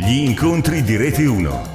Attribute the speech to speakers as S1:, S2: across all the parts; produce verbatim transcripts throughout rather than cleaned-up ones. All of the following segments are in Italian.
S1: Gli incontri di Rete uno.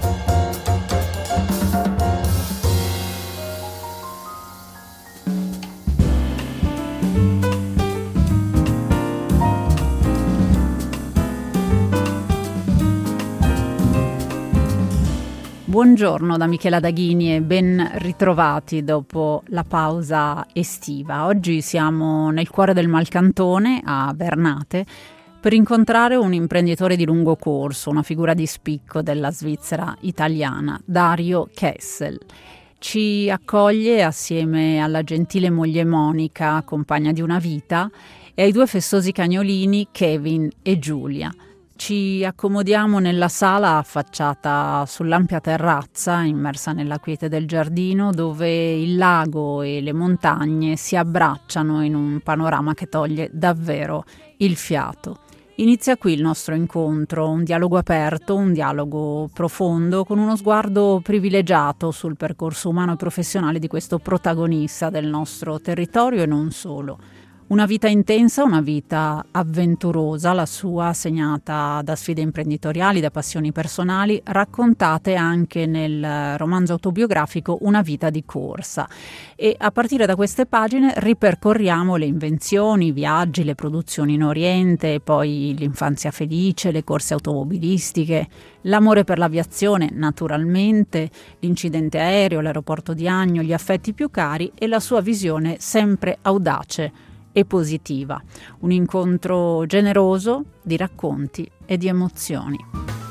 S2: Buongiorno da Michela Daghini e ben ritrovati dopo la pausa estiva. Oggi siamo nel cuore del Malcantone, a Vernate, per incontrare un imprenditore di lungo corso, una figura di spicco della Svizzera italiana, Dario Kessel. Ci accoglie assieme alla gentile moglie Monica, compagna di una vita, e ai due festosi cagnolini Kevin e Giulia. Ci accomodiamo nella sala affacciata sull'ampia terrazza, immersa nella quiete del giardino, dove il lago e le montagne si abbracciano in un panorama che toglie davvero il fiato. Inizia qui il nostro incontro, un dialogo aperto, un dialogo profondo, con uno sguardo privilegiato sul percorso umano e professionale di questo protagonista del nostro territorio e non solo. Una vita intensa, una vita avventurosa, la sua segnata da sfide imprenditoriali, da passioni personali, raccontate anche nel romanzo autobiografico Una vita di corsa. E a partire da queste pagine ripercorriamo le invenzioni, i viaggi, le produzioni in Oriente, poi l'infanzia felice, le corse automobilistiche, l'amore per l'aviazione, naturalmente, l'incidente aereo, l'aeroporto di Agno, gli affetti più cari e la sua visione sempre audace e positiva. Un incontro generoso di racconti e di emozioni.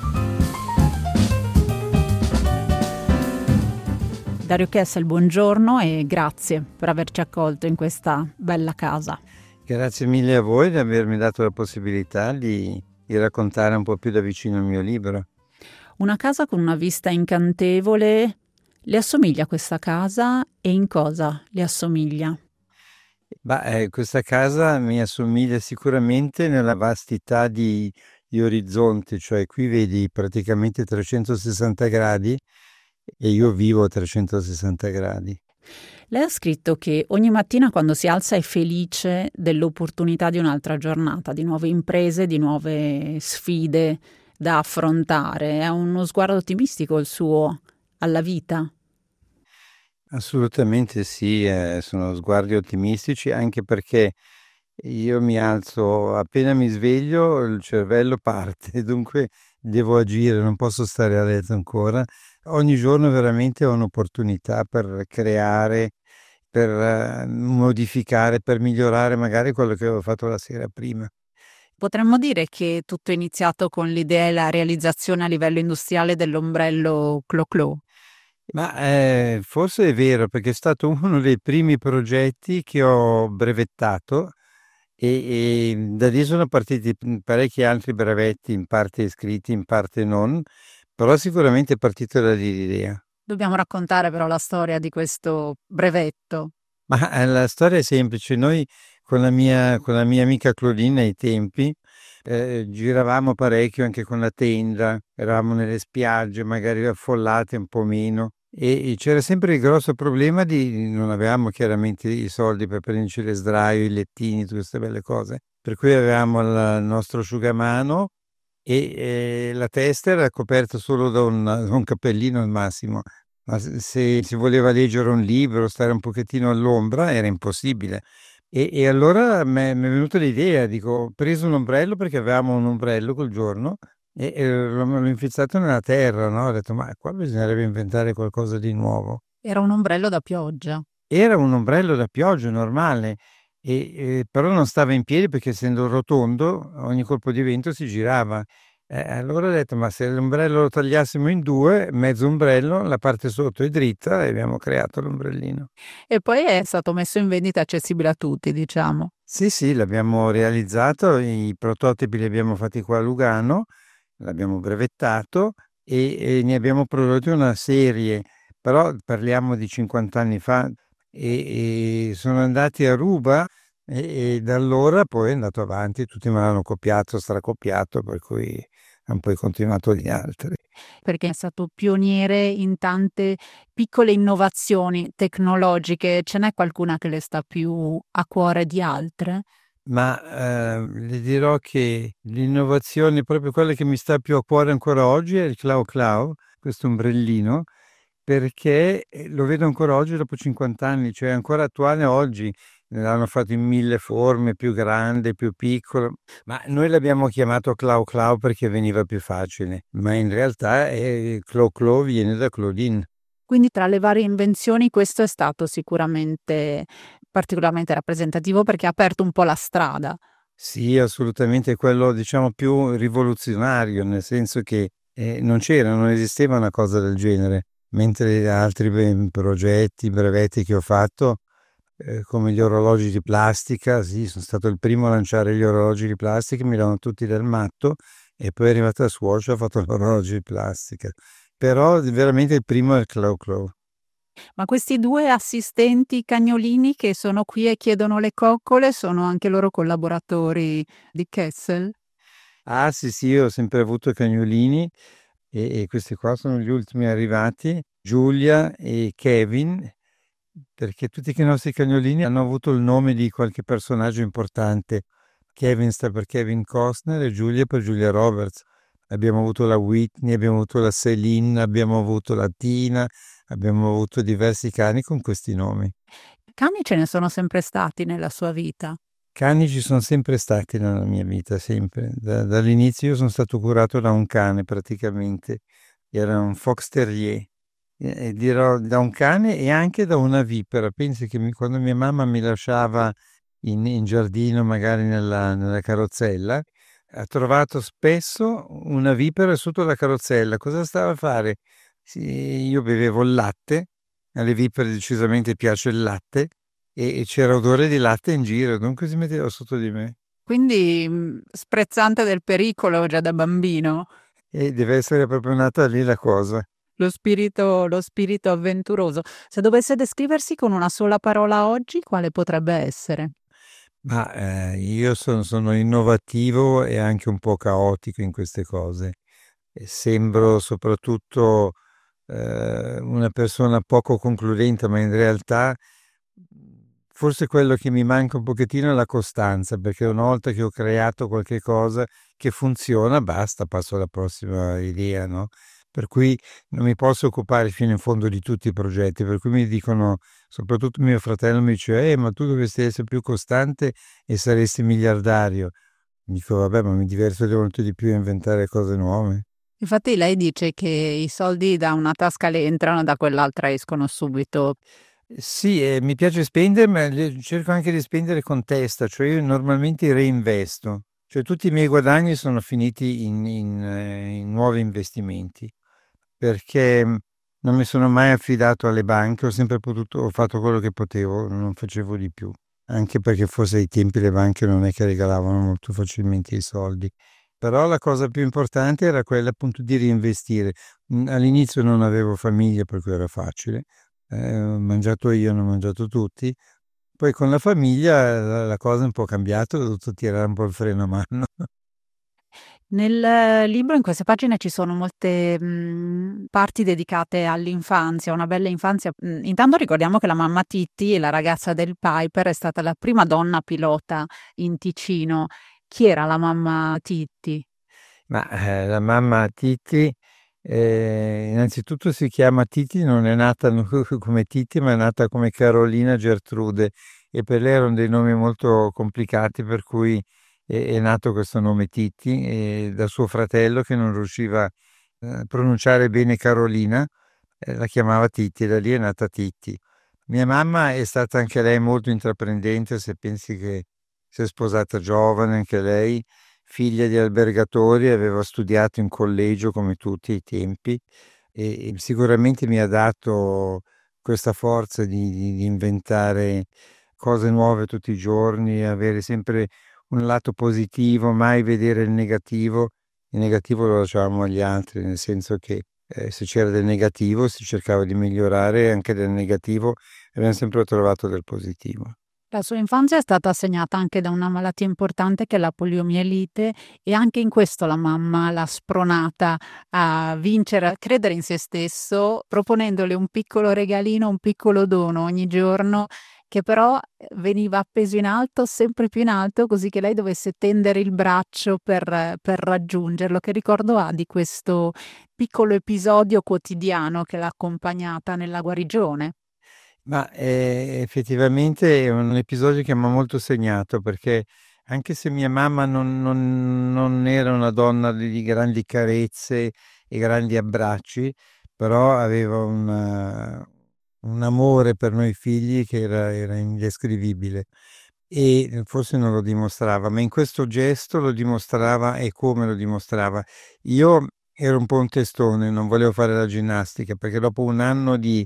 S2: Dario Kessel, buongiorno e grazie per averci accolto in questa bella casa.
S3: Grazie mille a voi di avermi dato la possibilità di, di raccontare un po' più da vicino il mio libro.
S2: Una casa con una vista incantevole. Le assomiglia questa casa e in cosa le assomiglia?
S3: Bah, eh, questa casa mi assomiglia sicuramente nella vastità di, di orizzonte, cioè qui vedi praticamente trecentosessanta gradi e io vivo a trecentosessanta gradi.
S2: Lei ha scritto che ogni mattina quando si alza è felice dell'opportunità di un'altra giornata, di nuove imprese, di nuove sfide da affrontare. È uno sguardo ottimistico il suo alla vita?
S3: Assolutamente sì, eh, sono sguardi ottimistici, anche perché io mi alzo, appena mi sveglio il cervello parte, dunque devo agire, non posso stare a letto ancora. Ogni giorno veramente ho un'opportunità per creare, per eh, modificare, per migliorare magari quello che avevo fatto la sera prima.
S2: Potremmo dire che tutto è iniziato con l'idea e la realizzazione a livello industriale dell'ombrello Clo-Clo.
S3: Ma eh, forse è vero, perché è stato uno dei primi progetti che ho brevettato e, e da lì sono partiti parecchi altri brevetti, in parte iscritti, in parte non, però sicuramente è partito da lì l'idea.
S2: Dobbiamo raccontare però la storia di questo brevetto.
S3: Ma eh, la storia è semplice, noi con la mia, con la mia amica Claudine ai tempi eh, giravamo parecchio anche con la tenda, eravamo nelle spiagge, magari affollate un po' meno. E c'era sempre il grosso problema di non avevamo chiaramente i soldi per prenderci le sdraio, i lettini, tutte queste belle cose. Per cui avevamo il nostro asciugamano e eh, la testa era coperta solo da un, da un cappellino al massimo. Ma se se si voleva leggere un libro, stare un pochettino all'ombra, era impossibile. E, e allora mi è venuta l'idea, dico, ho preso un ombrello perché avevamo un ombrello quel giorno e, e l'ho l'ho infilzato nella terra, no? Ho detto, ma qua bisognerebbe inventare qualcosa di nuovo.
S2: Era un ombrello da pioggia.
S3: Era un ombrello da pioggia normale, e, e però non stava in piedi perché essendo rotondo, ogni colpo di vento si girava. Eh, allora ho detto, ma se l'ombrello lo tagliassimo in due, mezzo ombrello, la parte sotto è dritta e abbiamo creato l'ombrellino.
S2: E poi è stato messo in vendita accessibile a tutti, diciamo.
S3: Sì, sì, l'abbiamo realizzato, i prototipi li abbiamo fatti qua a Lugano, l'abbiamo brevettato e, e ne abbiamo prodotti una serie, però parliamo di cinquanta anni fa e, e sono andati a ruba e, e da allora poi è andato avanti, tutti me l'hanno copiato, stracopiato, per cui hanno poi continuato gli altri.
S2: Perché è stato pioniere in tante piccole innovazioni tecnologiche. Ce n'è qualcuna che le sta più a cuore di altre?
S3: Ma eh, le dirò che l'innovazione, proprio quella che mi sta più a cuore ancora oggi, è il Clau Clau, questo ombrellino, perché eh, lo vedo ancora oggi dopo cinquanta anni, cioè è ancora attuale oggi. L'hanno fatto in mille forme, più grande, più piccolo, ma noi l'abbiamo chiamato Clau Clau perché veniva più facile, ma in realtà è Clo Clo viene da Claudine.
S2: Quindi tra le varie invenzioni questo è stato sicuramente particolarmente rappresentativo perché ha aperto un po' la strada.
S3: Sì, assolutamente quello diciamo più rivoluzionario, nel senso che eh, non c'era, non esisteva una cosa del genere, mentre altri beh, progetti, brevetti che ho fatto, eh, come gli orologi di plastica, sì, sono stato il primo a lanciare gli orologi di plastica, mi davano tutti del matto e poi è arrivata Swatch e ha fatto l'orologio di plastica. Però veramente il primo è il Clau Clau.
S2: Ma questi due assistenti cagnolini che sono qui e chiedono le coccole sono anche loro collaboratori di Kessel?
S3: Ah sì sì, io ho sempre avuto cagnolini e, e questi qua sono gli ultimi arrivati, Giulia e Kevin, perché tutti i nostri cagnolini hanno avuto il nome di qualche personaggio importante. Kevin sta per Kevin Costner e Giulia per Giulia Roberts. Abbiamo avuto la Whitney, abbiamo avuto la Celine, abbiamo avuto la Tina, abbiamo avuto diversi cani con questi nomi.
S2: Cani ce ne sono sempre stati nella sua vita.
S3: Cani ci sono sempre stati nella mia vita, sempre. Da- dall'inizio io sono stato curato da un cane praticamente, era un Fox Terrier. E, e dirò da un cane e anche da una vipera. Pensi che mi- quando mia mamma mi lasciava in, in giardino, magari nella, nella carrozzella, ha trovato spesso una vipera sotto la carrozzella. Cosa stava a fare? Sì, io bevevo il latte, alle vipere decisamente piace il latte e, e c'era odore di latte in giro, dunque si metteva sotto di me.
S2: Quindi mh, sprezzante del pericolo già da bambino.
S3: E deve essere proprio nata lì la cosa.
S2: Lo spirito, lo spirito avventuroso. Se dovesse descriversi con una sola parola oggi, quale potrebbe essere?
S3: Ma eh, io sono, sono innovativo e anche un po' caotico in queste cose. E sembro soprattutto eh, una persona poco concludente, ma in realtà forse quello che mi manca un pochettino è la costanza, perché una volta che ho creato qualche cosa che funziona, basta, passo alla prossima idea, no? Per cui non mi posso occupare fino in fondo di tutti i progetti, per cui mi dicono, soprattutto mio fratello mi dice, eh, ma tu dovresti essere più costante e saresti miliardario. Dico, vabbè, ma mi diverto molto di più a inventare cose nuove.
S2: Infatti lei dice che i soldi da una tasca le entrano, da quell'altra escono subito.
S3: Sì, eh, mi piace spendere, ma le- cerco anche di spendere con testa, cioè io normalmente reinvesto, cioè tutti i miei guadagni sono finiti in, in, eh, in nuovi investimenti, perché mh, non mi sono mai affidato alle banche, ho sempre potuto, ho fatto quello che potevo, non facevo di più, anche perché forse ai tempi le banche non è che regalavano molto facilmente i soldi. Però la cosa più importante era quella appunto di reinvestire. Mm, All'inizio non avevo famiglia, per cui era facile, eh, ho mangiato io, hanno mangiato tutti. Poi con la famiglia la, la cosa è un po' cambiata, ho dovuto tirare un po' il freno a mano.
S2: Nel eh, libro, in queste pagine, ci sono molte mh, parti dedicate all'infanzia, una bella infanzia. Mh, Intanto ricordiamo che la mamma Titti, la ragazza del Piper, è stata la prima donna pilota in Ticino. Chi era la mamma Titti?
S3: Ma eh, la mamma Titi, eh, innanzitutto si chiama Titi, non è nata no- come Titi, ma è nata come Carolina Gertrude e per lei erano dei nomi molto complicati, per cui è, è nato questo nome Titi e da suo fratello che non riusciva eh, a pronunciare bene Carolina, eh, la chiamava Titi e da lì è nata Titi. Mia mamma è stata anche lei molto intraprendente, se pensi che si è sposata giovane anche lei, figlia di albergatori, aveva studiato in collegio come tutti ai tempi e, e sicuramente mi ha dato questa forza di, di- di inventare cose nuove tutti i giorni, avere sempre un lato positivo, mai vedere il negativo. Il negativo lo lasciavamo agli altri, nel senso che eh, se c'era del negativo si cercava di migliorare, anche del negativo abbiamo sempre trovato del positivo.
S2: La sua infanzia è stata segnata anche da una malattia importante che è la poliomielite e anche in questo la mamma l'ha spronata a vincere, a credere in se stesso, proponendole un piccolo regalino, un piccolo dono ogni giorno che però veniva appeso in alto, sempre più in alto, così che lei dovesse tendere il braccio per, per raggiungerlo. Che ricordo ha di questo piccolo episodio quotidiano che l'ha accompagnata nella guarigione?
S3: Ma eh, effettivamente è un episodio che mi ha molto segnato perché anche se mia mamma non, non- non era una donna di, di grandi carezze e grandi abbracci, però aveva una- un amore per noi figli che era, era indescrivibile e forse non lo dimostrava, ma in questo gesto lo dimostrava e come lo dimostrava. Io ero un po' un testone, non volevo fare la ginnastica perché dopo un anno di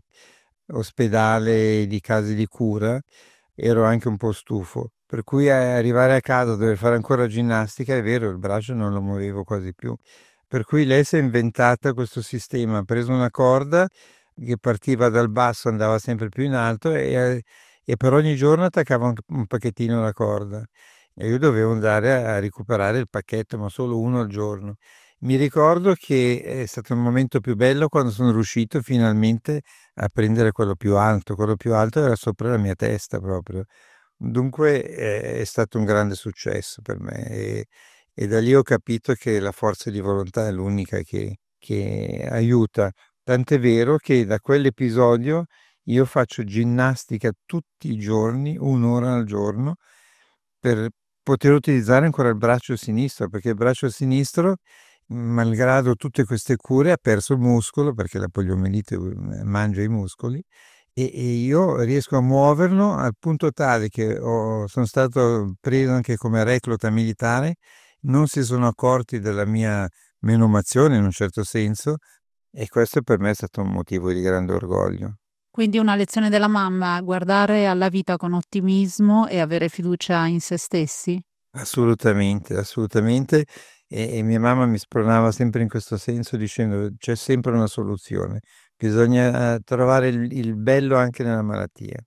S3: ospedale, di case di cura, ero anche un po' stufo. Per cui a- arrivare a casa dover fare ancora ginnastica, è vero, il braccio non lo muovevo quasi più. Per cui lei si è inventata questo sistema, ha preso una corda che partiva dal basso, andava sempre più in alto e, e per ogni giorno attaccava un, un pacchettino alla corda. E io dovevo andare a, a recuperare il pacchetto, ma solo uno al giorno. Mi ricordo che è stato il momento più bello quando sono riuscito finalmente a prendere quello più alto. Quello più alto era sopra la mia testa proprio. Dunque eh, è stato un grande successo per me e, e da lì ho capito che la forza di volontà è l'unica che, che aiuta. Tant'è vero che da quell'episodio io faccio ginnastica tutti i giorni, un'ora al giorno, per poter utilizzare ancora il braccio sinistro, perché il braccio sinistro, malgrado tutte queste cure, ha perso il muscolo, perché la poliomielite eh, mangia i muscoli, e, e io riesco a muoverlo al punto tale che ho- sono stato preso anche come recluta militare, non si sono accorti della mia menomazione in un certo senso, e questo per me è stato un motivo di grande orgoglio.
S2: Quindi una lezione della mamma, guardare alla vita con ottimismo e avere fiducia in se stessi?
S3: Assolutamente, assolutamente. E, e mia mamma mi spronava sempre in questo senso dicendo c'è sempre una soluzione, bisogna eh, trovare il, il bello anche nella malattia.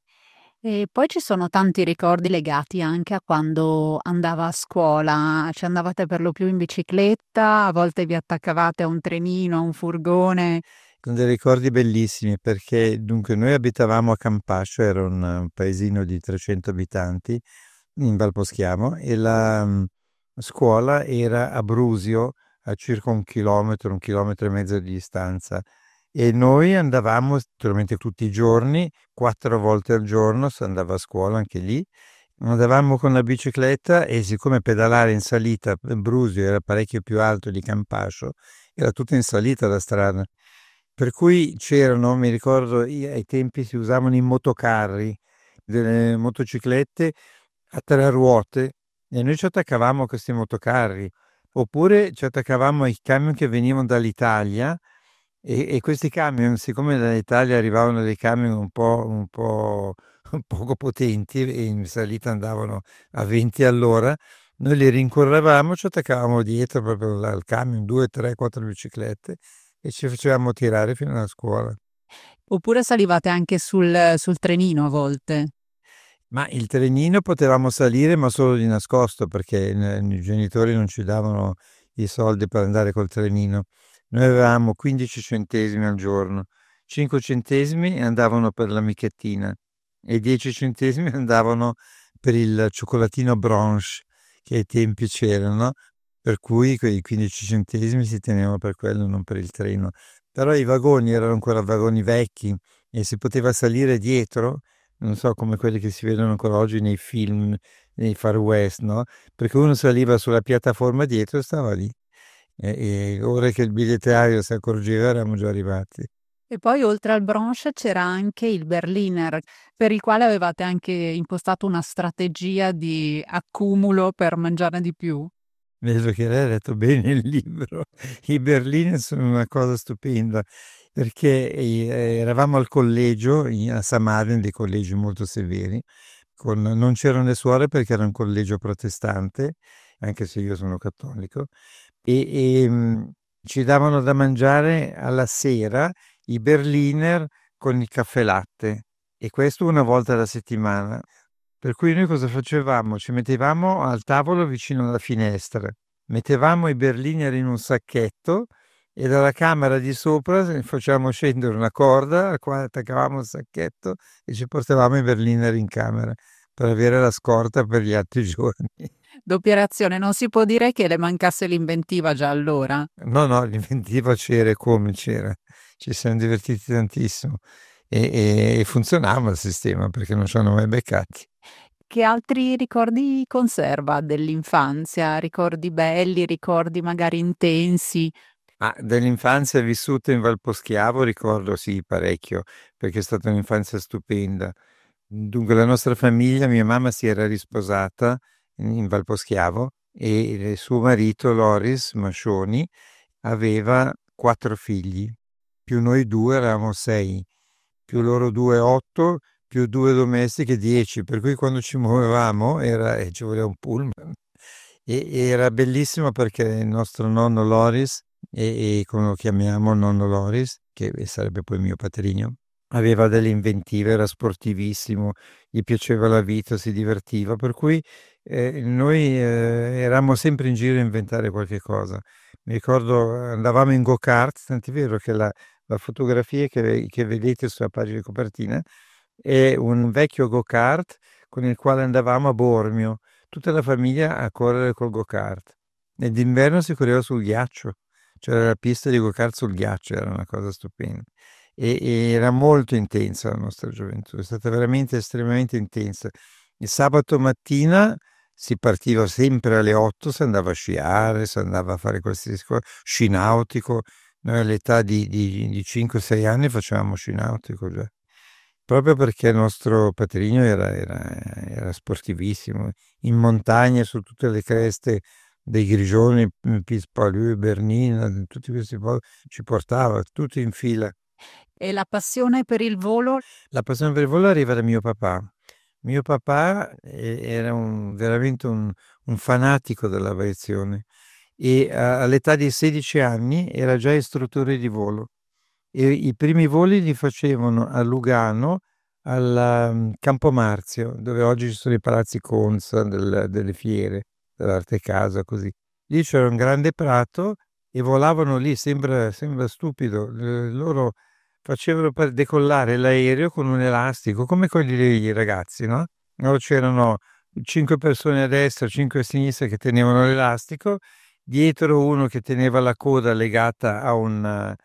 S2: E poi ci sono tanti ricordi legati anche a quando andava a scuola, ci andavate per lo più in bicicletta, a volte vi attaccavate a un trenino, a un furgone.
S3: Con dei ricordi bellissimi perché dunque noi abitavamo a Campascio, era un, un paesino di trecento abitanti in Valposchiamo e la mm, scuola era a Brusio, a circa un chilometro, un chilometro e mezzo di distanza. E noi andavamo naturalmente tutti i giorni, quattro volte al giorno, si andava a scuola anche lì. Andavamo con la bicicletta e siccome pedalare in salita, eh, Brusio era parecchio più alto di Campascio, era tutta in salita la strada. Per cui c'erano, mi ricordo, i- ai tempi si usavano i motocarri, delle motociclette a tre ruote e noi ci attaccavamo a questi motocarri. Oppure ci attaccavamo ai camion che venivano dall'Italia e, e questi camion, siccome dall'Italia arrivavano dei camion un po', un po' poco potenti e in salita andavano a venti all'ora, noi li rincorrevamo, ci attaccavamo dietro proprio al al camion, due, tre, quattro biciclette e ci facevamo tirare fino alla scuola.
S2: Oppure salivate anche sul, sul trenino a volte.
S3: Ma il trenino potevamo salire, ma solo di nascosto, perché eh, i genitori non ci davano i soldi per andare col trenino. Noi avevamo quindici centesimi al giorno, cinque centesimi andavano per la michettina e dieci centesimi andavano per il cioccolatino Bronche, che ai tempi c'erano, no? Per cui quei quindici centesimi si tenevano per quello, non per il treno. Però i vagoni erano ancora vagoni vecchi e si poteva salire dietro, non so, come quelli che si vedono ancora oggi nei film, nei Far West, no? Perché uno saliva sulla piattaforma dietro e stava lì. E, e ora che il bigliettaio si accorgeva, eravamo già arrivati.
S2: E poi oltre al Bronche c'era anche il Berliner, per il quale avevate anche impostato una strategia di accumulo per mangiare di più.
S3: Vedo che lei ha letto bene il libro. I Berliner sono una cosa stupenda perché eh, eravamo al collegio in- a Samarien, dei collegi molto severi, con- non c'erano le suore perché era un collegio protestante, anche se io sono cattolico, e, e, mh, ci davano da mangiare alla sera i Berliner con il caffè latte e questo una volta alla settimana. Per cui noi cosa facevamo? Ci mettevamo al tavolo vicino alla finestra, mettevamo i berliner in un sacchetto e dalla camera di sopra facevamo scendere una corda al quale attaccavamo il sacchetto e ci portavamo i Berliner in camera per avere la scorta per gli altri giorni.
S2: Doppia reazione, non si può dire che le mancasse l'inventiva già allora?
S3: No, no, l'inventiva c'era e come c'era. Ci siamo divertiti tantissimo e, e funzionava il sistema perché non ci hanno mai beccati.
S2: Che altri ricordi conserva dell'infanzia? Ricordi belli, ricordi magari intensi?
S3: Ah, dell'infanzia vissuta in Valposchiavo ricordo sì parecchio, perché è stata un'infanzia stupenda. Dunque la nostra famiglia, mia mamma si era risposata in, in Valposchiavo e il suo marito Loris Mascioni aveva quattro figli, più noi due eravamo sei, più loro due otto, più due domestiche dieci, per cui quando ci muovevamo era, eh, ci voleva un pullman. E, e era bellissimo perché il nostro nonno Loris, e, e come lo chiamiamo nonno Loris, che sarebbe poi mio patrigno, aveva delle inventive, era sportivissimo, gli piaceva la vita, si divertiva, per cui eh, noi eh, eravamo sempre in giro a inventare qualche cosa. Mi ricordo andavamo in go-kart, tant'è vero che la, la fotografia che, che vedete sulla pagina di copertina è un vecchio go-kart con il quale andavamo a Bormio, tutta la famiglia a correre col go-kart. E d'inverno si correva sul ghiaccio, c'era la pista di go-kart sul ghiaccio, era una cosa stupenda. E, e era molto intensa la nostra gioventù, è stata veramente estremamente intensa. Il sabato mattina si partiva sempre alle otto, si andava a sciare, si andava a fare qualsiasi cosa, sci nautico. Noi all'età di, di, di cinque sei anni facevamo sci nautico già. Proprio perché il nostro patrigno era, era, era sportivissimo, in montagna, su tutte le creste dei Grigioni, Pispalù, Bernina, tutti questi posti, ci portava tutti in fila.
S2: E la passione per il volo?
S3: La passione per il volo arriva da mio papà. Mio papà eh, era un, veramente un, un fanatico dell'aviazione e a- all'età di sedici anni era già istruttore di volo. E i primi voli li facevano a Lugano, al um, Campo Marzio, dove oggi ci sono i palazzi Consa, del- delle fiere, dell'arte casa, così. Lì c'era un grande prato e volavano lì, sembra, sembra stupido. eh, Loro facevano per decollare l'aereo con un elastico, come quelli dei ragazzi, no? No, c'erano cinque persone a destra, cinque a sinistra che tenevano l'elastico, dietro uno che teneva la coda legata a un,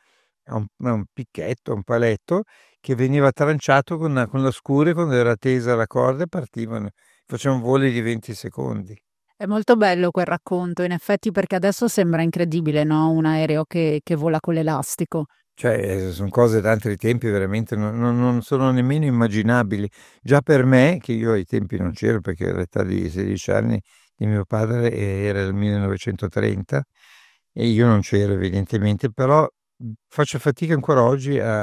S3: a un, a un picchetto, a un paletto, che veniva tranciato con, la- con la scure quando era tesa la corda e partivano. Facevano voli di venti secondi.
S2: È molto bello quel racconto, in effetti, perché adesso sembra incredibile, no? Un aereo che, che vola con l'elastico.
S3: Cioè, eh, sono cose da altri tempi veramente non, non- non sono nemmeno immaginabili. Già per me, che io ai tempi non c'ero perché all'età di sedici anni di mio padre eh, era il millenovecentotrenta e io non c'ero evidentemente, però mh, faccio fatica ancora oggi a,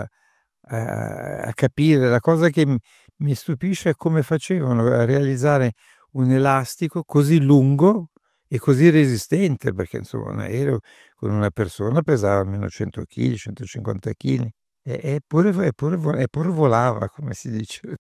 S3: a- a capire. La cosa che m- mi stupisce è come facevano a realizzare un elastico così lungo e così resistente, perché insomma un aereo con una persona pesava almeno cento chili, centocinquanta chili, e- eppure, eppure, vo- eppure volava, come si dice.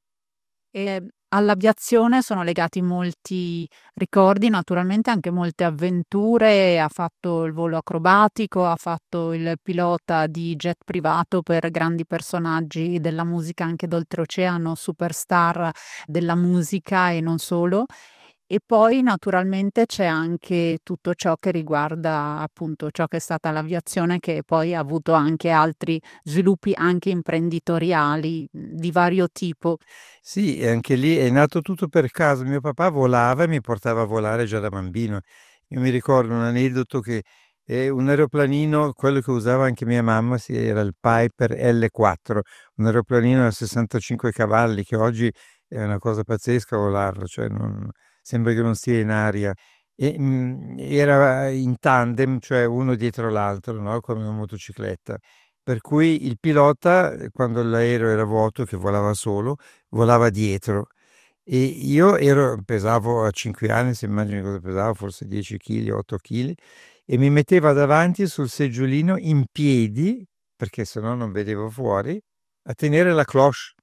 S2: E all'aviazione sono legati molti ricordi, naturalmente anche molte avventure. Ha fatto il volo acrobatico, ha fatto il pilota di jet privato per grandi personaggi della musica anche d'oltreoceano, superstar della musica e non solo. E poi naturalmente c'è anche tutto ciò che riguarda appunto ciò che è stata l'aviazione, che poi ha avuto anche altri sviluppi anche imprenditoriali mh, di vario tipo.
S3: Sì, e anche lì è nato tutto per caso. Mio papà volava e mi portava a volare già da bambino. Io mi ricordo un aneddoto che eh, un aeroplanino, quello che usava anche mia mamma, sì, era il Piper L quattro, un aeroplanino da sessantacinque cavalli, che oggi è una cosa pazzesca volarlo, cioè non- sembra che non stia in aria. E, mm, era in tandem, cioè uno dietro l'altro, no? Come una motocicletta. Per cui il pilota, eh, quando l'aereo era vuoto, che volava solo, volava dietro. E io ero, pesavo a cinque anni, se immagini cosa pesavo, forse dieci chili, otto chili, e mi metteva davanti sul seggiolino in piedi, perché sennò non vedevo fuori, a tenere la cloche.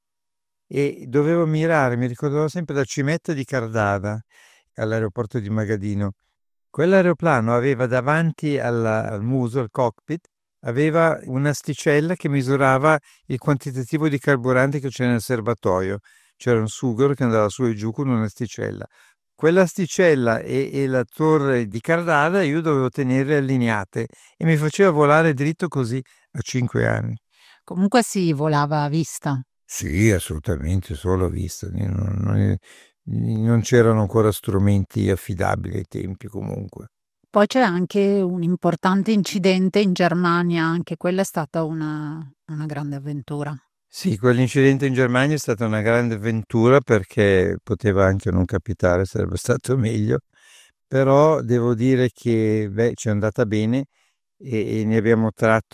S3: E dovevo mirare, mi ricordavo sempre la cimetta di Cardava, all'aeroporto di Magadino. Quell'aeroplano aveva davanti alla- al muso, al cockpit, aveva un'asticella che misurava il quantitativo di carburante che c'era nel serbatoio. C'era un sughero che andava su e giù con un'asticella. Quell'asticella e, e la torre di Cardada io dovevo tenere allineate e mi faceva volare dritto così a cinque anni.
S2: Comunque si volava a vista.
S3: Sì, assolutamente, solo a vista. Non, non- non c'erano ancora strumenti affidabili ai tempi comunque.
S2: Poi c'è anche un importante incidente in Germania, anche quella è stata una, una grande avventura.
S3: Sì, quell'incidente in Germania è stata una grande avventura perché poteva anche non capitare, sarebbe stato meglio, però devo dire che beh, ci è andata bene e, e ne abbiamo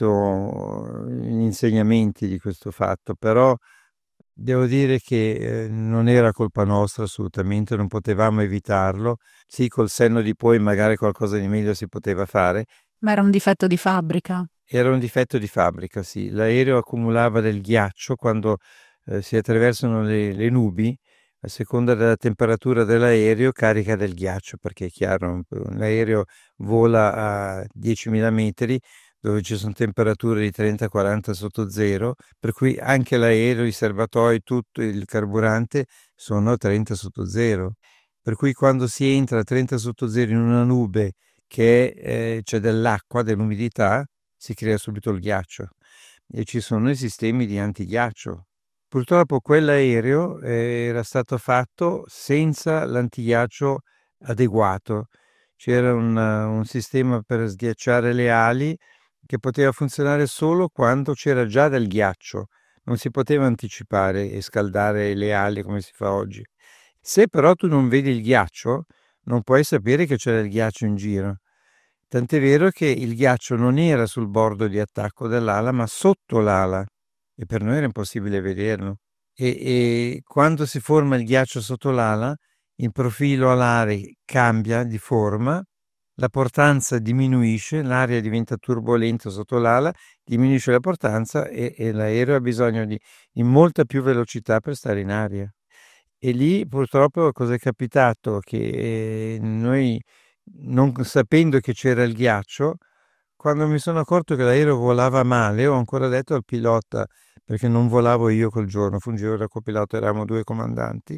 S3: tratto gli insegnamenti di questo fatto, però devo dire che eh, non era colpa nostra assolutamente, non potevamo evitarlo. Sì, col senno di poi magari qualcosa di meglio si poteva fare.
S2: Ma era un difetto di fabbrica.
S3: Era un difetto di fabbrica, sì. L'aereo accumulava del ghiaccio quando eh, si attraversano le, le nubi, a seconda della temperatura dell'aereo carica del ghiaccio, perché è chiaro, un aereo vola a diecimila metri dove ci sono temperature di trenta quaranta sotto zero, per cui anche l'aereo, i serbatoi, tutto il carburante sono a trenta sotto zero. Per cui quando si entra a trenta sotto zero in una nube che eh, c'è dell'acqua, dell'umidità, si crea subito il ghiaccio e ci sono i sistemi di antighiaccio. Purtroppo quell'aereo eh, era stato fatto senza l'antighiaccio adeguato. C'era un, un sistema per sghiacciare le ali che poteva funzionare solo quando c'era già del ghiaccio. Non si poteva anticipare e scaldare le ali come si fa oggi. Se però tu non vedi il ghiaccio, non puoi sapere che c'è del ghiaccio in giro. Tant'è vero che il ghiaccio non era sul bordo di attacco dell'ala, ma sotto l'ala e per noi era impossibile vederlo. E, e quando si forma il ghiaccio sotto l'ala, il profilo alare cambia di forma, la portanza diminuisce, l'aria diventa turbolenta sotto l'ala, diminuisce la portanza e, e l'aereo ha bisogno di, di molta più velocità per stare in aria. E lì purtroppo cosa è capitato? Che eh, noi, non sapendo che c'era il ghiaccio, quando mi sono accorto che l'aereo volava male, ho ancora detto al pilota, perché non volavo io quel giorno, fungevo da copilota, eravamo due comandanti,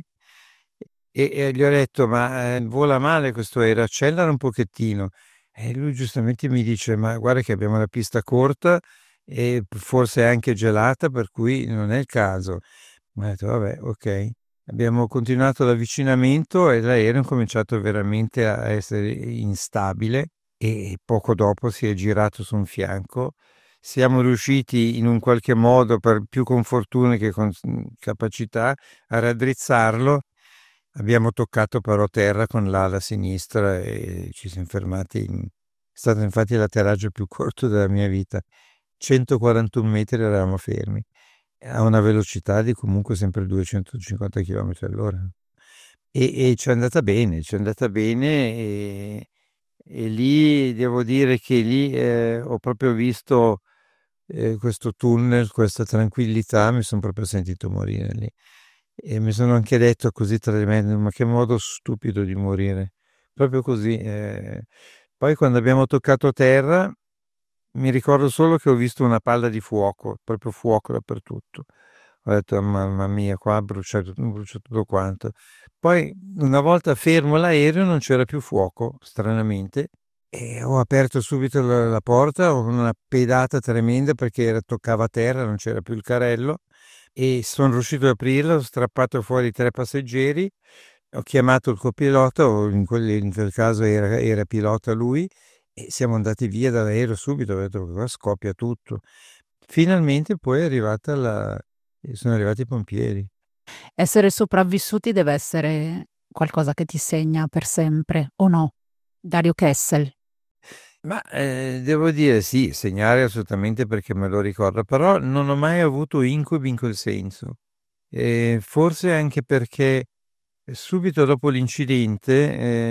S3: e, e gli ho detto, ma eh, vola male questo aereo, accelera un pochettino. E lui giustamente mi dice, ma guarda che abbiamo la pista corta e forse anche gelata, per cui non è il caso. Ho detto, vabbè, ok. Abbiamo continuato l'avvicinamento e l'aereo ha cominciato veramente a essere instabile e poco dopo si è girato su un fianco. Siamo riusciti in un qualche modo, per più con fortuna che con capacità, a raddrizzarlo. Abbiamo toccato però terra con l'ala sinistra e ci siamo fermati. In... È stato infatti l'atterraggio più corto della mia vita. centoquarantuno metri eravamo fermi a una velocità di comunque sempre duecentocinquanta chilometri all'ora. E, e ci è andata bene, ci è andata bene e, e lì devo dire che lì eh, ho proprio visto eh, questo tunnel, questa tranquillità, mi sono proprio sentito morire lì. E mi sono anche detto così tremendo, ma che modo stupido di morire. Proprio così. eh. Poi quando abbiamo toccato terra, mi ricordo solo che ho visto una palla di fuoco, proprio fuoco dappertutto. Ho detto, mamma mia, qua brucia, brucia tutto quanto. Poi, una volta fermo l'aereo, non c'era più fuoco, stranamente, e ho aperto subito la, la porta, ho una pedata tremenda perché era, toccava terra, non c'era più il carello, e sono riuscito ad aprirla, ho strappato fuori i tre passeggeri, ho chiamato il copilota, o in quel, in quel caso era, era pilota lui, e siamo andati via dall'aereo subito, ho detto, qua scoppia tutto. Finalmente poi è arrivata la... sono arrivati i pompieri.
S2: Essere sopravvissuti deve essere qualcosa che ti segna per sempre, o no? Dario Kessel.
S3: Ma eh, devo dire sì, segnare assolutamente perché me lo ricordo, però non ho mai avuto incubi in quel senso. E forse anche perché subito dopo l'incidente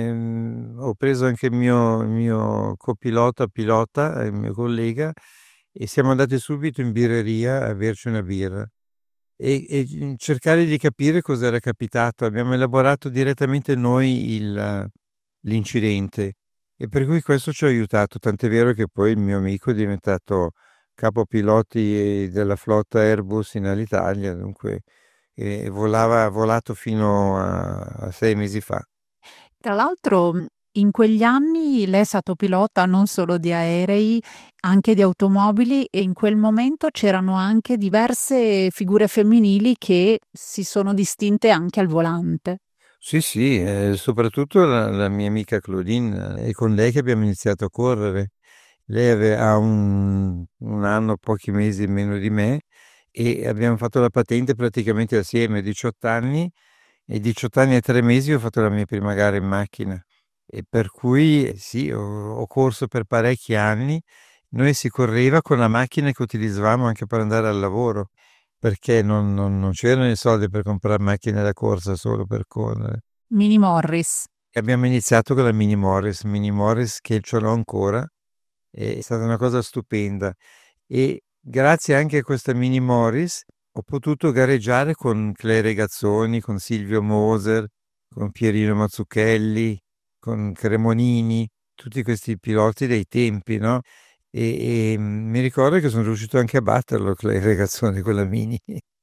S3: ehm, ho preso anche il mio, il mio copilota, pilota, il mio collega, e siamo andati subito in birreria a berci una birra e, e cercare di capire cosa era capitato. Abbiamo elaborato direttamente noi il, l'incidente E per cui questo ci ha aiutato, tant'è vero che poi il mio amico è diventato capopiloti della flotta Airbus in Alitalia, dunque e volava, ha volato fino a, a sei mesi fa.
S2: Tra l'altro, mh, in quegli anni lei è stato pilota non solo di aerei, anche di automobili e in quel momento c'erano anche diverse figure femminili che si sono distinte anche al volante.
S3: Sì, sì, eh, soprattutto la, la mia amica Claudine, è con lei che abbiamo iniziato a correre. Lei ave- ha un, un anno, pochi mesi meno di me e abbiamo fatto la patente praticamente assieme, diciotto anni e diciotto anni e tre mesi ho fatto la mia prima gara in macchina. E per cui eh, sì, ho, ho corso per parecchi anni. Noi si correva con la macchina che utilizzavamo anche per andare al lavoro, perché non, non- non c'erano i soldi per comprare macchine da corsa solo per correre.
S2: Mini Morris.
S3: E abbiamo iniziato con la Mini Morris, Mini Morris che ce l'ho ancora, è stata una cosa stupenda. E grazie anche a questa Mini Morris ho potuto gareggiare con Clay Regazzoni, con Silvio Moser, con Pierino Mazzucchelli, con Cremonini, tutti questi piloti dei tempi, no? E, e mi ricordo che sono riuscito anche a batterlo, Clay Regazzoni, con la Mini.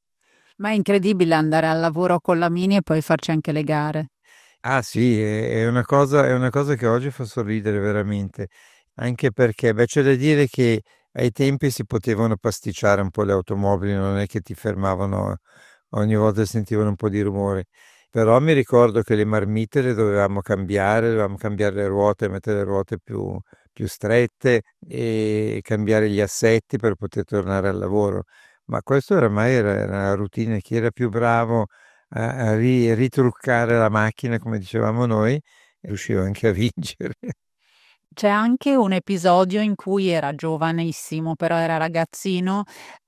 S2: Ma è incredibile andare al lavoro con la Mini e poi farci anche le gare.
S3: Ah sì, è è una cosa, è una cosa che oggi fa sorridere veramente, anche perché beh, c'è da dire che ai tempi si potevano pasticciare un po' le automobili, non è che ti fermavano ogni volta che sentivano un po' di rumore, però mi ricordo che le marmite le dovevamo cambiare, dovevamo cambiare le ruote, mettere le ruote più, più strette e cambiare gli assetti per poter tornare al lavoro, ma questo oramai era, era una routine, chi era più bravo a, a ri- ritruccare la macchina, come dicevamo noi, e riusciva anche a vincere.
S2: C'è anche un episodio in cui era giovanissimo, però era ragazzino,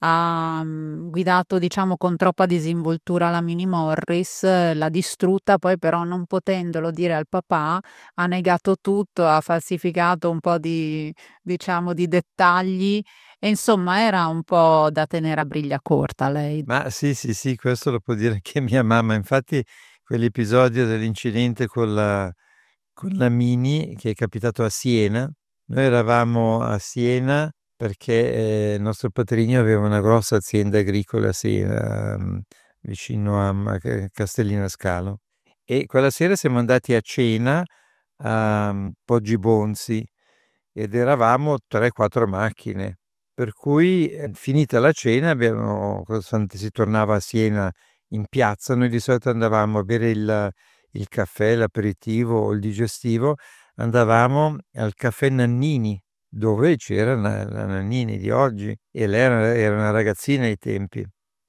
S2: ha mm, guidato, diciamo, con troppa disinvoltura la Mini Morris, eh, l'ha distrutta, poi però non potendolo dire al papà, ha negato tutto, ha falsificato un po' di, diciamo, di dettagli e insomma era un po' da tenere a briglia corta lei.
S3: Ma sì, sì, sì, questo lo può dire anche mia mamma. Infatti, quell'episodio dell'incidente con la, con la Mini che è capitato a Siena, noi eravamo a Siena perché eh, il nostro patrigno aveva una grossa azienda agricola a Siena, mm, vicino a Ma- Castellina Scalo. E quella sera siamo andati a cena a mm, Poggi Bonzi ed eravamo tre quattro macchine. Per cui, eh, finita la cena, abbiamo, costante- si tornava a Siena in piazza, noi di solito andavamo a bere il, il caffè, l'aperitivo o il digestivo, andavamo al caffè Nannini, dove c'era la, la Nannini di oggi, e lei era, era una ragazzina ai tempi.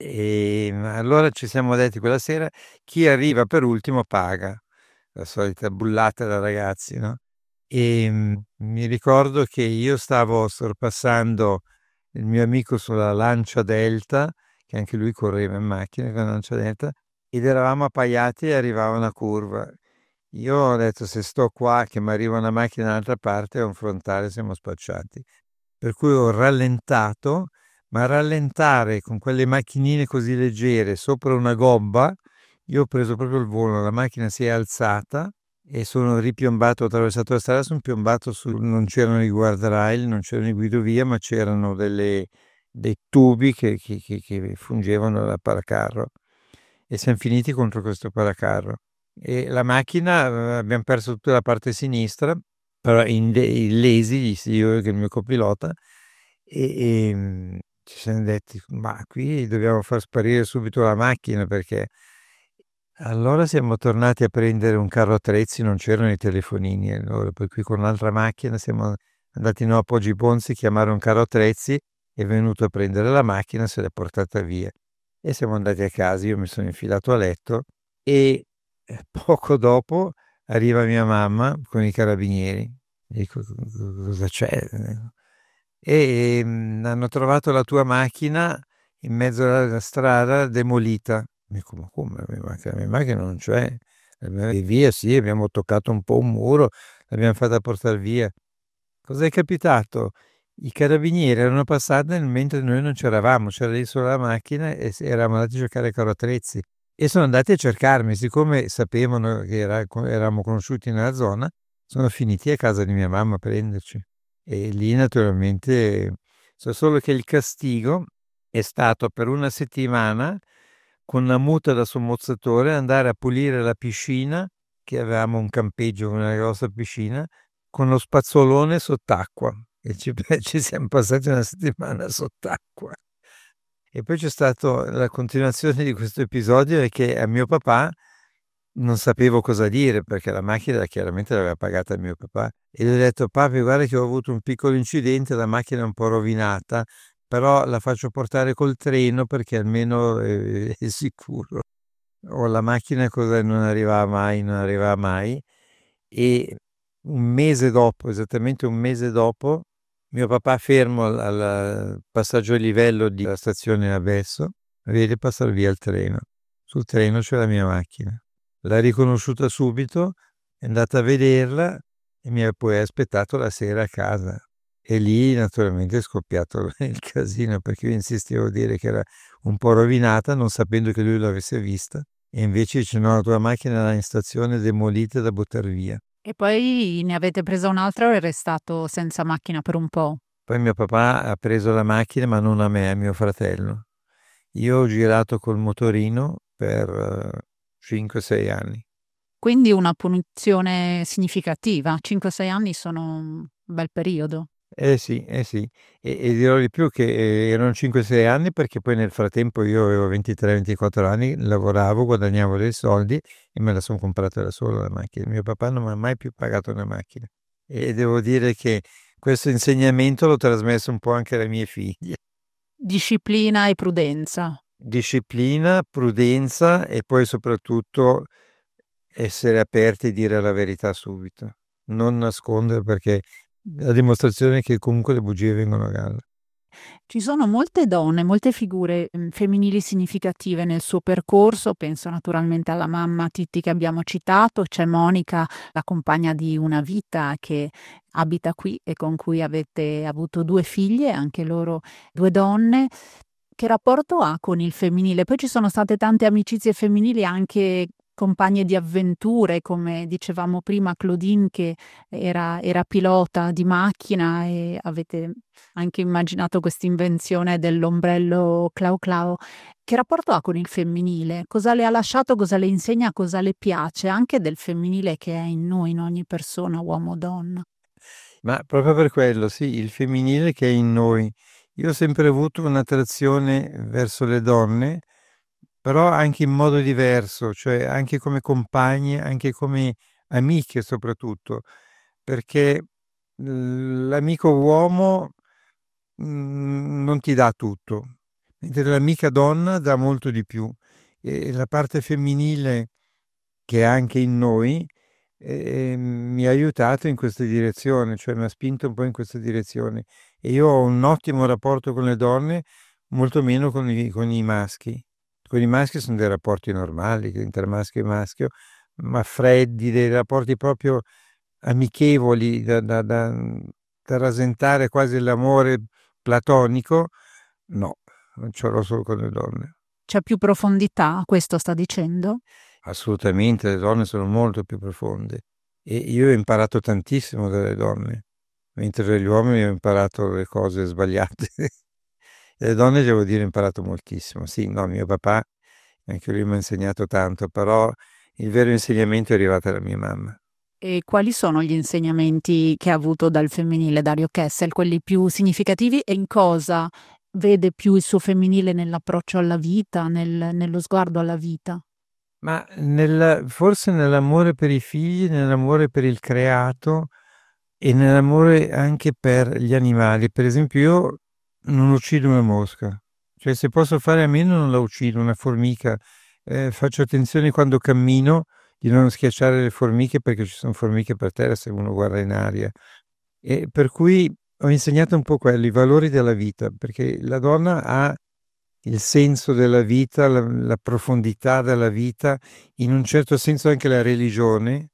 S3: E allora ci siamo detti quella sera, chi arriva per ultimo paga, la solita bullata da ragazzi, no? E mm, mi ricordo che io stavo sorpassando il mio amico sulla Lancia Delta, che anche lui correva in macchina con la Lancia Delta, ed eravamo appaiati e arrivava una curva. Io ho detto se sto qua che mi arriva una macchina dall'altra parte, è un frontale, siamo spacciati. Per cui ho rallentato, ma rallentare con quelle macchinine così leggere sopra una gobba, io ho preso proprio il volo, la macchina si è alzata e sono ripiombato, ho attraversato la strada, sono piombato su, non c'erano i guardrail, non c'erano i guidovia, ma c'erano delle, dei tubi che, che, che, che fungevano da paracarro e siamo finiti contro questo paracarro. E la macchina, eh, abbiamo perso tutta la parte sinistra, però in, illesi, gli sì, io che è il mio copilota, e, e, mm, ci siamo detti, ma qui dobbiamo far sparire subito la macchina perché allora siamo tornati a prendere un carro attrezzi, non c'erano i telefonini, allora, per cui con un'altra macchina siamo andati no, a Poggi Bonzi, chiamare un carro attrezzi, è venuto a prendere la macchina, se l'è portata via. E siamo andati a casa, io mi sono infilato a letto e eh, poco dopo arriva mia mamma con i carabinieri. Dico, cosa c'è? E mm, hanno trovato la tua macchina in mezzo alla strada demolita. Dico, ma come? La mia macchina, la mia macchina non c'è. E via, sì, abbiamo toccato un po' un muro, l'abbiamo fatta portare via. Cosa è capitato? I carabinieri erano passati mentre noi non c'eravamo, c'era lì solo la macchina e s- eravamo andati a cercare i carro attrezzi. E sono andati a cercarmi, siccome sapevano che era- eravamo conosciuti nella zona, sono sono finiti a casa di mia mamma a prenderci. E lì naturalmente, so solo che il castigo è stato per una settimana con la muta da sommozzatore andare a pulire la piscina, che avevamo un campeggio con una grossa piscina, con lo spazzolone sott'acqua. E ci, ci siamo passati una settimana sott'acqua. E poi c'è stata la continuazione di questo episodio, è che a mio papà non sapevo cosa dire, perché la macchina chiaramente l'aveva pagata mio papà, e gli ho detto: papi, guarda che ho avuto un piccolo incidente, la macchina è un po' rovinata, però la faccio portare col treno perché almeno è, è sicuro. O la macchina cosa non arrivava mai, non arrivava mai. E un mese dopo, esattamente un mese dopo, mio papà fermo al, al passaggio a livello della stazione Abesso, vede passare via il treno. Sul treno c'è la mia macchina. L'ha riconosciuta subito, è andata a vederla e mi ha poi aspettato la sera a casa. E lì naturalmente è scoppiato il casino, perché io insistevo a dire che era un po' rovinata, non sapendo che lui l'avesse vista. E invece dice: no, la tua macchina è in stazione demolita da buttare via.
S2: E poi ne avete presa un'altra o è restato senza macchina per un po'?
S3: Poi mio papà ha preso la macchina, ma non a me, a mio fratello. Io ho girato col motorino per uh, cinque sei anni.
S2: Quindi una punizione significativa. cinque sei anni sono un bel periodo.
S3: Eh sì, eh sì. E, e dirò di più che eh, erano cinque sei anni, perché poi nel frattempo io avevo ventitré ventiquattro anni, lavoravo, guadagnavo dei soldi e me la sono comprata da solo la macchina. Mio papà non mi ha mai più pagato una macchina. E devo dire che questo insegnamento l'ho trasmesso un po' anche alle mie figlie.
S2: Disciplina e prudenza.
S3: Disciplina, prudenza e poi soprattutto essere aperti e dire la verità subito. Non nascondere, perché la dimostrazione è che comunque le bugie vengono a galla.
S2: Ci sono molte donne, molte figure mh, femminili significative nel suo percorso, penso naturalmente alla mamma Titti che abbiamo citato, c'è Monica, la compagna di una vita che abita qui e con cui avete avuto due figlie, anche loro due donne. Che rapporto ha con il femminile? Poi ci sono state tante amicizie femminili, anche compagne di avventure, come dicevamo prima, Claudine che era, era pilota di macchina e avete anche immaginato questa invenzione dell'ombrello Clau Clau. Che rapporto ha con il femminile? Cosa le ha lasciato, cosa le insegna, cosa le piace? Anche del femminile che è in noi, in ogni persona, uomo o donna.
S3: Ma proprio per quello, sì, il femminile che è in noi. Io ho sempre avuto un'attrazione verso le donne, però anche in modo diverso, cioè anche come compagne, anche come amiche soprattutto, perché l'amico uomo mh, non ti dà tutto, mentre l'amica donna dà molto di più. E la parte femminile che è anche in noi eh, mi ha aiutato in questa direzione, cioè mi ha spinto un po' in questa direzione. E io ho un ottimo rapporto con le donne, molto meno con i, con i maschi. Con i maschi sono dei rapporti normali, tra maschio e maschio, ma freddi, dei rapporti proprio amichevoli, da, da, da, da rasentare quasi l'amore platonico. No, non ce l'ho solo con le donne.
S2: C'è più profondità, questo sta dicendo?
S3: Assolutamente, le donne sono molto più profonde. E io ho imparato tantissimo dalle donne, mentre dagli uomini ho imparato le cose sbagliate. Le donne, devo dire, ho imparato moltissimo. Sì, no, mio papà, anche lui mi ha insegnato tanto, però il vero insegnamento è arrivato dalla mia mamma.
S2: E quali sono gli insegnamenti che ha avuto dal femminile Dario Kessel, quelli più significativi, e in cosa vede più il suo femminile nell'approccio alla vita, nel, nello sguardo alla vita?
S3: Ma nel, forse nell'amore per i figli, nell'amore per il creato e nell'amore anche per gli animali. Per esempio, io non uccido una mosca, cioè se posso fare a meno non la uccido, una formica. Eh, faccio attenzione quando cammino di non schiacciare le formiche, perché ci sono formiche per terra se uno guarda in aria. E per cui ho insegnato un po' quello, i valori della vita, perché la donna ha il senso della vita, la, la profondità della vita, in un certo senso anche la religione,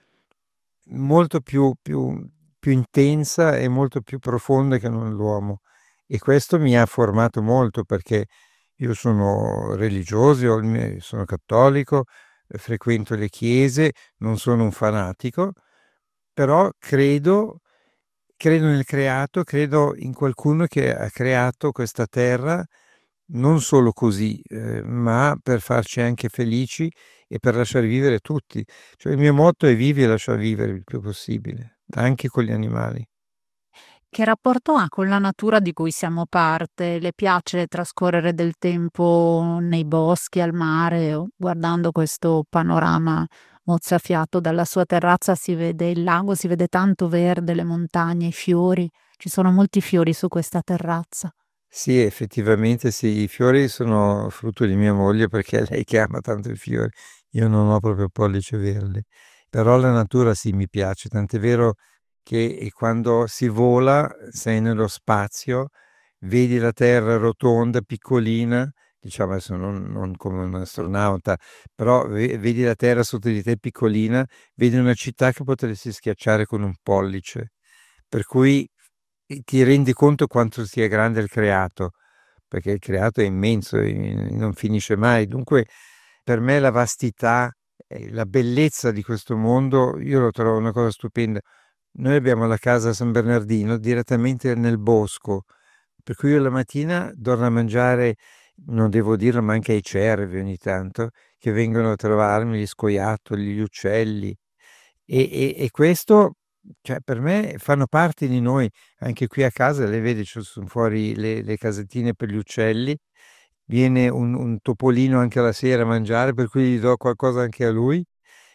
S3: molto più, più, più intensa e molto più profonda che non l'uomo. E questo mi ha formato molto, perché io sono religioso, sono cattolico, frequento le chiese, non sono un fanatico, però credo, credo nel creato, credo in qualcuno che ha creato questa terra non solo così, eh, ma per farci anche felici e per lasciar vivere tutti. Cioè il mio motto è vivi e lascia vivere il più possibile, anche con gli animali.
S2: Che rapporto ha con la natura di cui siamo parte? Le piace trascorrere del tempo nei boschi, al mare, o guardando questo panorama mozzafiato dalla sua terrazza si vede il lago, si vede tanto verde, le montagne, i fiori. Ci sono molti fiori su questa terrazza.
S3: Sì, effettivamente sì, i fiori sono frutto di mia moglie perché è lei che ama tanto i fiori. Io non ho proprio pollice verde, però la natura sì mi piace, tant'è vero che quando si vola, sei nello spazio, vedi la Terra rotonda, piccolina, diciamo adesso non, non come un astronauta, però ve- vedi la Terra sotto di te piccolina, vedi una città che potresti schiacciare con un pollice, per cui ti rendi conto quanto sia grande il creato, perché il creato è immenso e non finisce mai. Dunque, per me la vastità e la bellezza di questo mondo, io lo trovo una cosa stupenda. Noi abbiamo la casa a San Bernardino direttamente nel bosco, per cui io la mattina torno a mangiare, non devo dirlo, ma anche ai cervi ogni tanto, che vengono a trovarmi, gli scoiattoli, gli uccelli. E, e- e questo, cioè, per me fanno parte di noi. Anche qui a casa, le vedi, ci sono fuori le, le casettine per gli uccelli. Viene un, un topolino anche la sera a mangiare, per cui gli do qualcosa anche a lui.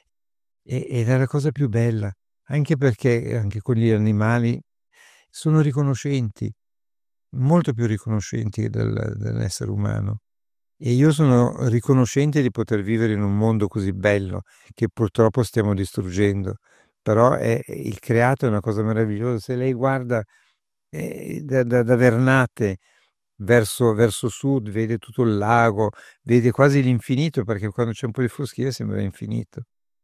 S3: E- ed è la cosa più bella, anche perché anche con gli animali sono riconoscenti, molto più riconoscenti del- dell'essere umano. E io sono riconoscente di poter vivere in un mondo così bello che purtroppo stiamo distruggendo. Però è, il creato è una cosa meravigliosa. Se lei guarda eh, da, da- da Vernate verso, verso sud, vede tutto il lago, vede quasi l'infinito, perché quando c'è un po' di foschia sembra infinito.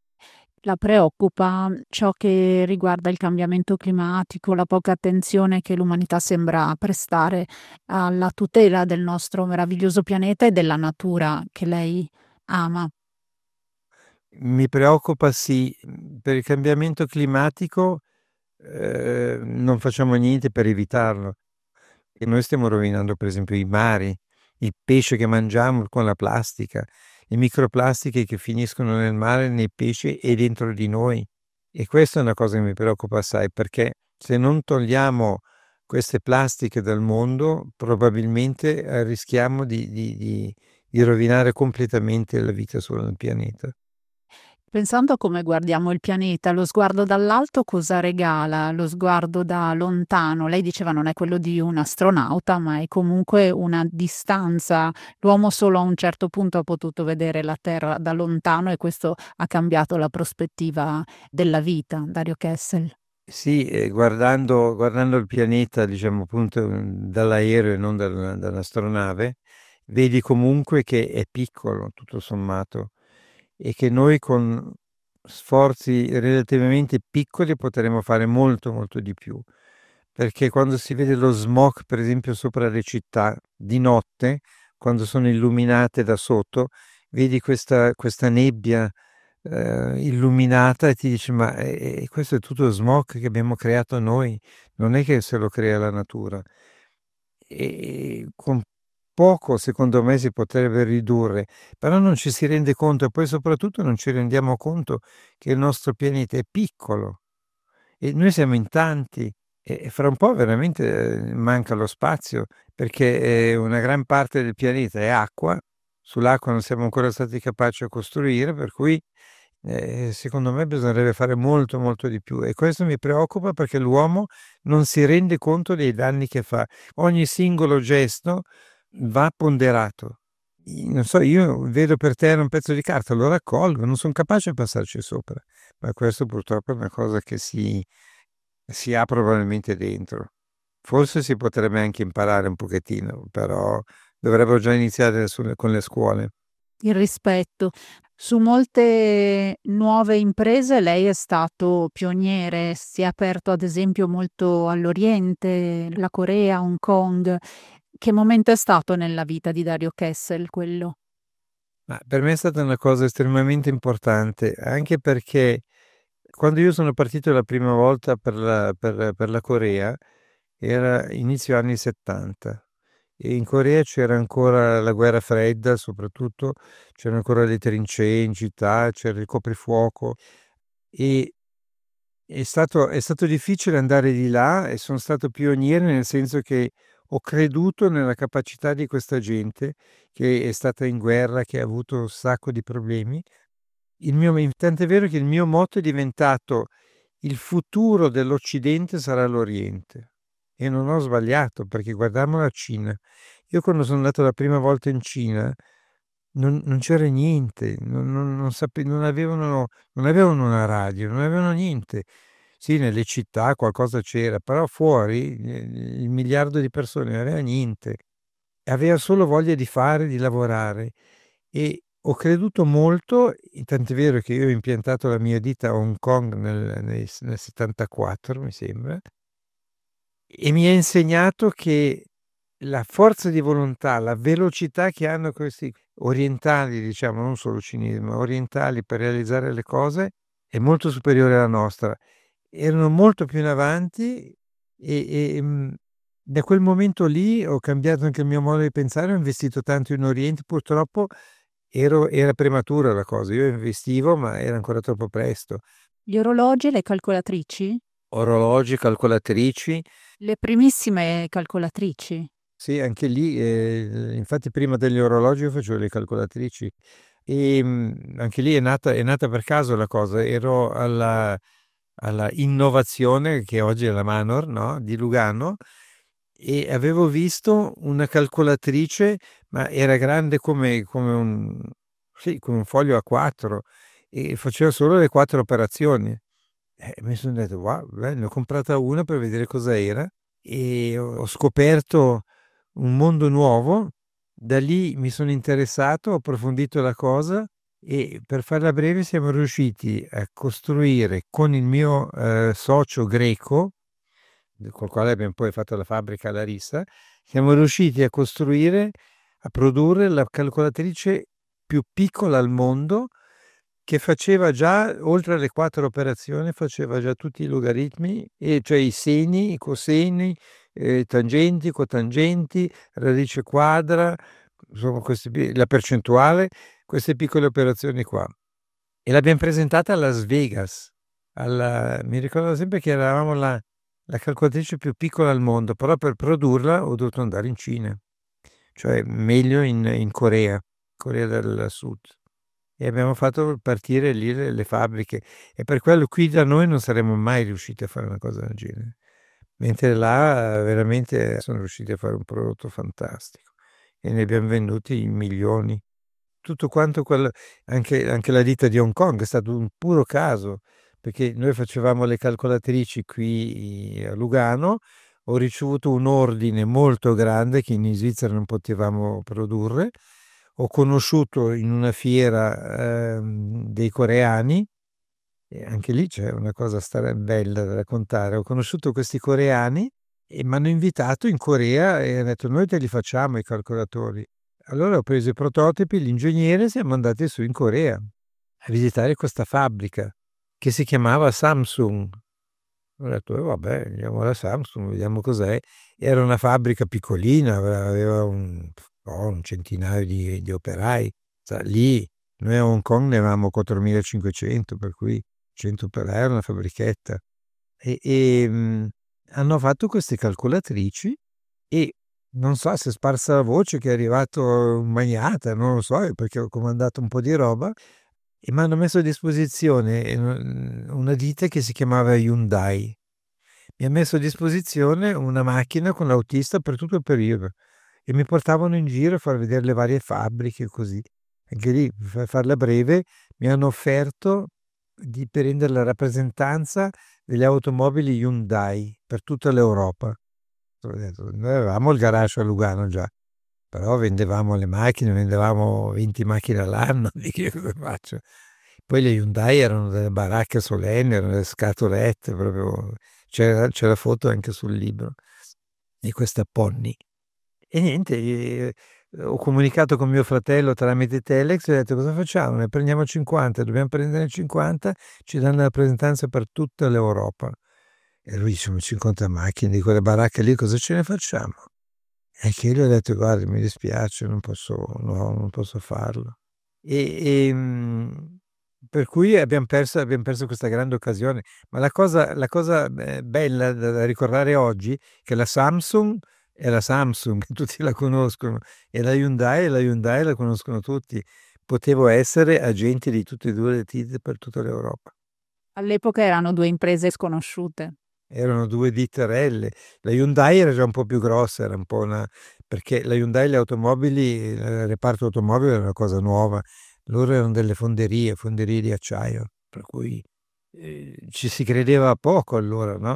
S2: La preoccupa ciò che riguarda il cambiamento climatico, la poca attenzione che l'umanità sembra prestare alla tutela del nostro meraviglioso pianeta e della natura che lei ama.
S3: Mi preoccupa, sì, per il cambiamento climatico eh, non facciamo niente per evitarlo. E noi stiamo rovinando, per esempio, i mari, il pesce che mangiamo con la plastica, le microplastiche che finiscono nel mare, nei pesci e dentro di noi. E questa è una cosa che mi preoccupa assai, perché se non togliamo queste plastiche dal mondo, probabilmente eh, rischiamo di, di- di- di rovinare completamente la vita sul pianeta.
S2: Pensando a come guardiamo il pianeta, lo sguardo dall'alto cosa regala? Lo sguardo da lontano, lei diceva non è quello di un astronauta, ma è comunque una distanza. L'uomo solo a un certo punto ha potuto vedere la Terra da lontano e questo ha cambiato la prospettiva della vita. Dario Kessel.
S3: Sì, eh, guardando, guardando il pianeta, diciamo appunto mm, dall'aereo e non dal- dall'astronave, vedi comunque che è piccolo, tutto sommato, e che noi con sforzi relativamente piccoli potremo fare molto, molto di più. Perché quando si vede lo smog, per esempio, sopra le città di notte, quando sono illuminate da sotto, vedi questa, questa nebbia eh, illuminata e ti dici, ma eh, questo è tutto smog che abbiamo creato noi, non è che se lo crea la natura. E con poco, secondo me, si potrebbe ridurre, però non ci si rende conto e poi soprattutto non ci rendiamo conto che il nostro pianeta è piccolo e noi siamo in tanti e fra un po' veramente eh, manca lo spazio perché eh, una gran parte del pianeta è acqua, sull'acqua non siamo ancora stati capaci a costruire, per cui eh, secondo me bisognerebbe fare molto molto di più e questo mi preoccupa perché l'uomo non si rende conto dei danni che fa. Ogni singolo gesto va ponderato. Non so, io vedo per terra un pezzo di carta, lo raccolgo, non sono capace di passarci sopra, ma questo purtroppo è una cosa che si, si ha probabilmente dentro. Forse si potrebbe anche imparare un pochettino, però dovrebbero già iniziare sulle- con le scuole.
S2: Il rispetto. Su molte nuove imprese lei è stato pioniere, si è aperto ad esempio molto all'Oriente, la Corea, Hong Kong. Che momento è stato nella vita di Dario Kessel quello?
S3: Ma per me è stata una cosa estremamente importante, anche perché Quando io sono partito la prima volta per la, per, per la Corea, era inizio anni settanta e in Corea c'era ancora la guerra fredda, soprattutto c'erano ancora le trincee in città, c'era il coprifuoco e è stato, è stato difficile andare di là e sono stato pioniere nel senso che ho creduto nella capacità di questa gente che è stata in guerra, che ha avuto un sacco di problemi. Il mio, tant'è vero che il mio motto è diventato: il futuro dell'Occidente sarà l'Oriente. E non ho sbagliato, perché guardiamo la Cina. Io quando sono andato la prima volta in Cina non, non c'era niente, non, non, non sape- non avevano, non avevano una radio, non avevano niente. Sì, nelle città qualcosa c'era, però fuori eh, il miliardo di persone non aveva niente. Aveva solo voglia di fare, di lavorare. E ho creduto molto, tant'è vero che io ho impiantato la mia ditta a Hong Kong nel, nel- nel settantaquattro, mi sembra, e mi ha insegnato che la forza di volontà, la velocità che hanno questi orientali, diciamo, non solo cinesi, ma orientali per realizzare le cose, è molto superiore alla nostra. Erano molto più in avanti e, e, mh, da quel momento lì ho cambiato anche il mio modo di pensare, ho investito tanto in Oriente, purtroppo ero- era prematura la cosa, io investivo ma era ancora troppo presto.
S2: Gli orologi e le calcolatrici?
S3: Orologi, calcolatrici,
S2: Le primissime calcolatrici.
S3: sì, anche lì, eh, infatti prima degli orologi io facevo le calcolatrici e mh, anche lì è nata, è nata per caso la cosa, ero alla, alla Innovazione, che oggi è la Manor, no? Di Lugano, e avevo visto una calcolatrice, ma era grande come, come un, sì, come un foglio A quattro e faceva solo le quattro operazioni. Eh, mi sono detto, wow, beh, ne ho comprata una per vedere cosa era e ho ho scoperto un mondo nuovo. Da lì mi sono interessato, ho approfondito la cosa e per farla breve siamo riusciti a costruire con il mio eh, socio greco, col quale abbiamo poi fatto la fabbrica a Larissa, siamo riusciti a costruire, a produrre la calcolatrice più piccola al mondo che faceva già, oltre alle quattro operazioni, faceva già tutti i logaritmi, e cioè i seni, i coseni, eh, tangenti, cotangenti, radice quadra, insomma, queste pi- la percentuale, queste piccole operazioni qua. E l'abbiamo presentata a Las Vegas. Alla- mi ricordo sempre che eravamo la, la calcolatrice più piccola al mondo, però per produrla ho dovuto andare in Cina, cioè meglio in, in Corea, Corea del Sud. E abbiamo fatto partire lì le, le fabbriche. E per quello qui da noi non saremmo mai riusciti a fare una cosa del genere. Mentre là eh, veramente sono riusciti a fare un prodotto fantastico. E ne abbiamo venduti in milioni. Tutto quanto quello, anche, anche la ditta di Hong Kong è stato un puro caso, perché noi facevamo le calcolatrici qui a Lugano, ho ricevuto un ordine molto grande che in Svizzera non potevamo produrre, ho conosciuto in una fiera ehm, dei coreani, e anche lì c'è una cosa stra- bella da raccontare, ho conosciuto questi coreani e mi hanno invitato in Corea e hanno detto noi te li facciamo i calcolatori. Allora ho preso i prototipi, l'ingegnere, e siamo andati su in Corea a visitare questa fabbrica che si chiamava Samsung. Ho detto, eh, vabbè, andiamo alla Samsung, vediamo cos'è. Era una fabbrica piccolina, aveva aveva un, oh, un centinaio di, di operai. Sa, lì noi a Hong Kong ne avevamo quattromilacinquecento, per cui cento operai era una fabbrichetta. E, e, mh, hanno fatto queste calcolatrici e non so se è sparsa la voce che è arrivato un magnate, non lo so, perché ho comandato un po' di roba e mi hanno messo a disposizione eh, una ditta che si chiamava Hyundai. Mi ha messo a disposizione una macchina con l'autista per tutto il periodo e mi portavano in giro a far vedere le varie fabbriche e così. Anche lì, per farla breve, mi hanno offerto di prendere la rappresentanza delle automobili Hyundai per tutta l'Europa. Ho detto, noi avevamo il garage a Lugano già, però vendevamo le macchine, vendevamo venti macchine all'anno, dico io cosa faccio? Poi le Hyundai erano delle baracche solenni, erano delle scatolette, proprio c'era, c'è la foto anche sul libro di questa Pony. E niente, eh, ho comunicato con mio fratello tramite telex e ho detto: cosa facciamo? Ne prendiamo cinquanta, dobbiamo prendere cinquanta, ci danno la rappresentanza per tutta l'Europa. E lui dice: cinquanta macchine di quelle baracche lì, cosa ce ne facciamo? E che io gli ho detto: guardi, mi dispiace, non posso, no, non posso farlo. E, e mh, per cui abbiamo perso, abbiamo perso questa grande occasione. Ma la cosa, la cosa eh, bella da, da ricordare oggi è che la Samsung è la Samsung, tutti la conoscono, e la Hyundai, e la Hyundai la conoscono tutti. Potevo essere agenti di tutte e due le ditte per tutta l'Europa.
S2: All'epoca erano due imprese sconosciute.
S3: Erano due ditterelle. La Hyundai era già un po' più grossa, era un po' una... perché la Hyundai, le automobili, il reparto automobile era una cosa nuova. Loro erano delle fonderie, fonderie di acciaio, per cui eh, ci si credeva poco allora, no?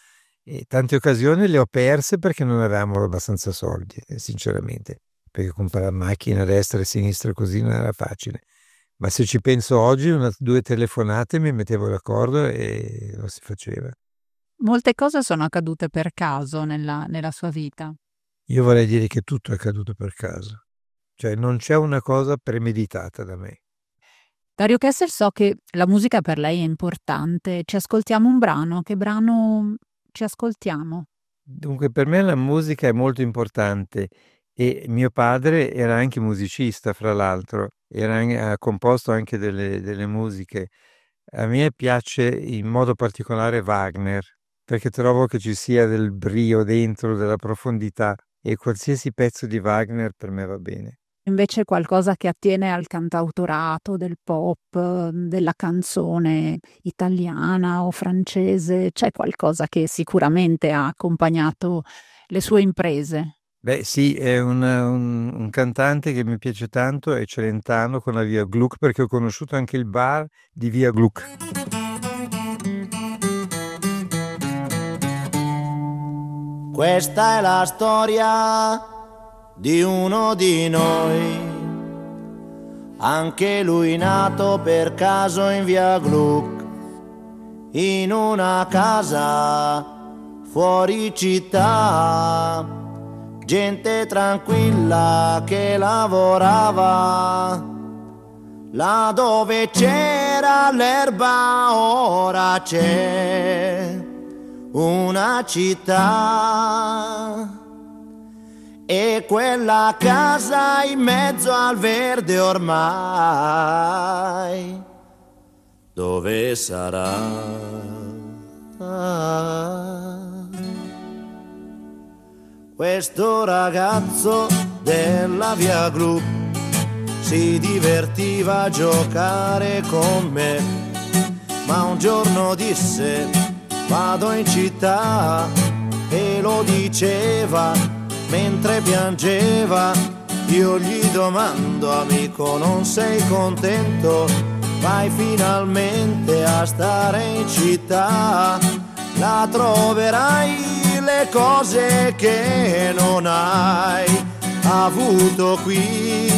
S3: E tante occasioni le ho perse perché non avevamo abbastanza soldi, eh, sinceramente, perché comprare macchine a destra e a sinistra così non era facile. Ma se ci penso oggi, una, due telefonate mi mettevo d'accordo e lo si faceva.
S2: Molte cose sono accadute per caso nella, nella sua vita.
S3: Io vorrei dire che tutto è accaduto per caso, cioè non c'è una cosa premeditata da me.
S2: Dario Kessel, so che la musica per lei è importante. Ci ascoltiamo un brano. Che brano ci ascoltiamo?
S3: Dunque, per me la musica è molto importante e mio padre era anche musicista, fra l'altro, era anche- ha composto anche delle, delle musiche. A me piace in modo particolare Wagner, perché trovo che ci sia del brio dentro, della profondità, e qualsiasi pezzo di Wagner per me va bene.
S2: Invece qualcosa che attiene al cantautorato, del pop, della canzone italiana o francese, c'è qualcosa che sicuramente ha accompagnato le sue imprese.
S3: Beh, sì, è un, un- un cantante che mi piace tanto, è Celentano con la Via Gluck, perché ho conosciuto anche il bar di Via Gluck.
S4: Questa è la storia di uno di noi, anche lui nato per caso in Via Gluck, in una casa fuori città, gente tranquilla che lavorava, là dove c'era l'erba ora c'è una città. E quella casa in mezzo al verde ormai, dove sarà? Questo ragazzo della Via Gluck si divertiva a giocare con me, ma un giorno disse: vado in città, e lo diceva mentre piangeva. Io gli domando: amico, non sei contento? Vai finalmente a stare in città, la troverai le cose che non hai avuto qui.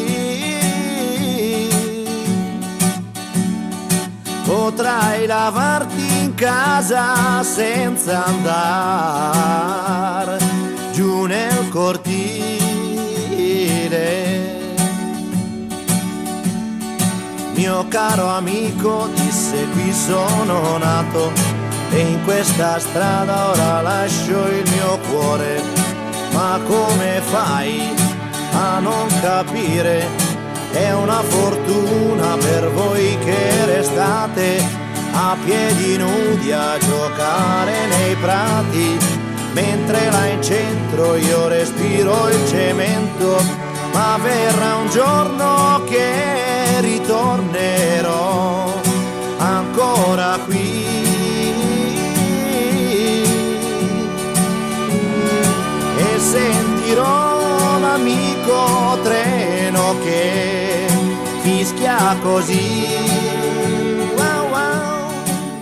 S4: Potrai lavarti in casa senza andare giù nel cortile. Mio caro amico, disse, qui sono nato e in questa strada ora lascio il mio cuore. Ma come fai a non capire? È una fortuna per voi che restate a piedi nudi a giocare nei prati, mentre là in centro io respiro il cemento. Ma verrà un giorno che ritornerò ancora qui e sentirò l'amico treno che fischia così. Wow, wow.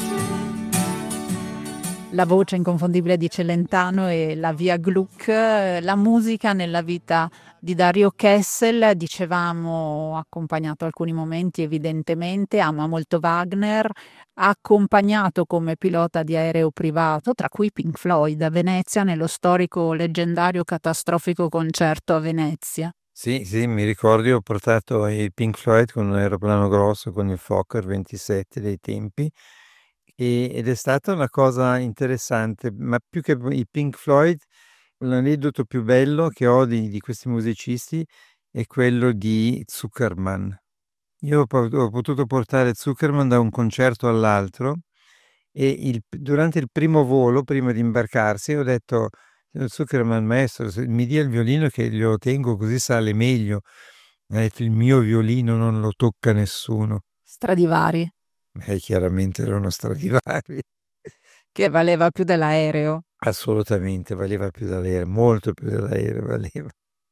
S2: La voce inconfondibile di Celentano e la Via Gluck, la musica nella vita di Dario Kessel, dicevamo, ha accompagnato alcuni momenti evidentemente, ama molto Wagner, ha accompagnato come pilota di aereo privato, tra cui Pink Floyd a Venezia, nello storico leggendario catastrofico concerto a Venezia.
S3: Sì, sì, mi ricordo, io ho portato i Pink Floyd con un aeroplano grosso, con il Fokker ventisette dei tempi, e- ed è stata una cosa interessante, ma più che i Pink Floyd, l'aneddoto più bello che ho di, di questi musicisti è quello di Zuckerman. Io ho, po- ho potuto portare Zuckerman da un concerto all'altro e il- durante il primo volo, prima di imbarcarsi, ho detto: "Signor Zuckerman, maestro, se mi dia il violino che glielo tengo così sale meglio." Mi ha detto: "Il mio violino non lo tocca nessuno."
S2: Stradivari,
S3: E chiaramente era uno Stradivari.
S2: che valeva più dell'aereo.
S3: Assolutamente, valeva più dell'aereo, molto più dell'aereo valeva.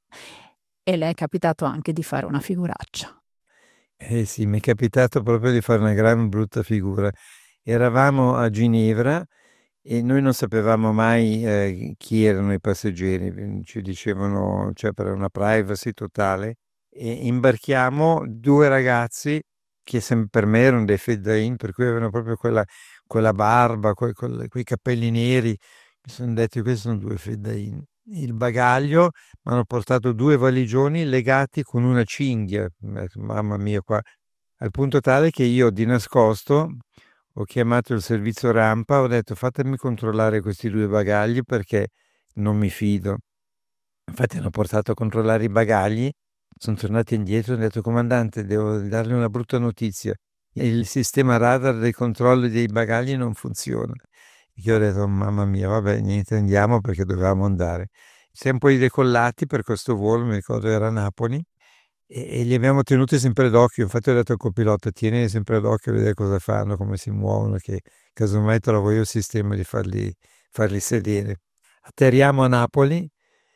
S2: E le è capitato anche di fare una figuraccia.
S3: Eh sì, mi è capitato proprio di fare una gran brutta figura. Eravamo a Ginevra e noi non sapevamo mai eh, chi erano i passeggeri, ci dicevano, cioè per una privacy totale, e imbarchiamo due ragazzi che sem- per me erano dei feddain, per cui avevano proprio quella, quella barba, quei, quel- quei capelli neri. Mi sono detto, questi sono due feddain. Il bagaglio, mi hanno portato due valigioni legati con una cinghia. Mamma mia, qua. Al punto tale che io di nascosto ho chiamato il servizio rampa, ho detto fatemi controllare questi due bagagli perché non mi fido. Infatti hanno portato a controllare i bagagli, sono tornati indietro e ho detto comandante, devo darle una brutta notizia. Il sistema radar dei controlli dei bagagli non funziona. Io ho detto mamma mia, vabbè, niente, andiamo perché dovevamo andare. Siamo poi decollati per questo volo, mi ricordo era a Napoli, e, e li abbiamo tenuti sempre d'occhio. Infatti ho detto al copilota, tieni sempre d'occhio a vedere cosa fanno, come si muovono, che casomai trovo io il sistema di farli, farli sedere. Atterriamo a Napoli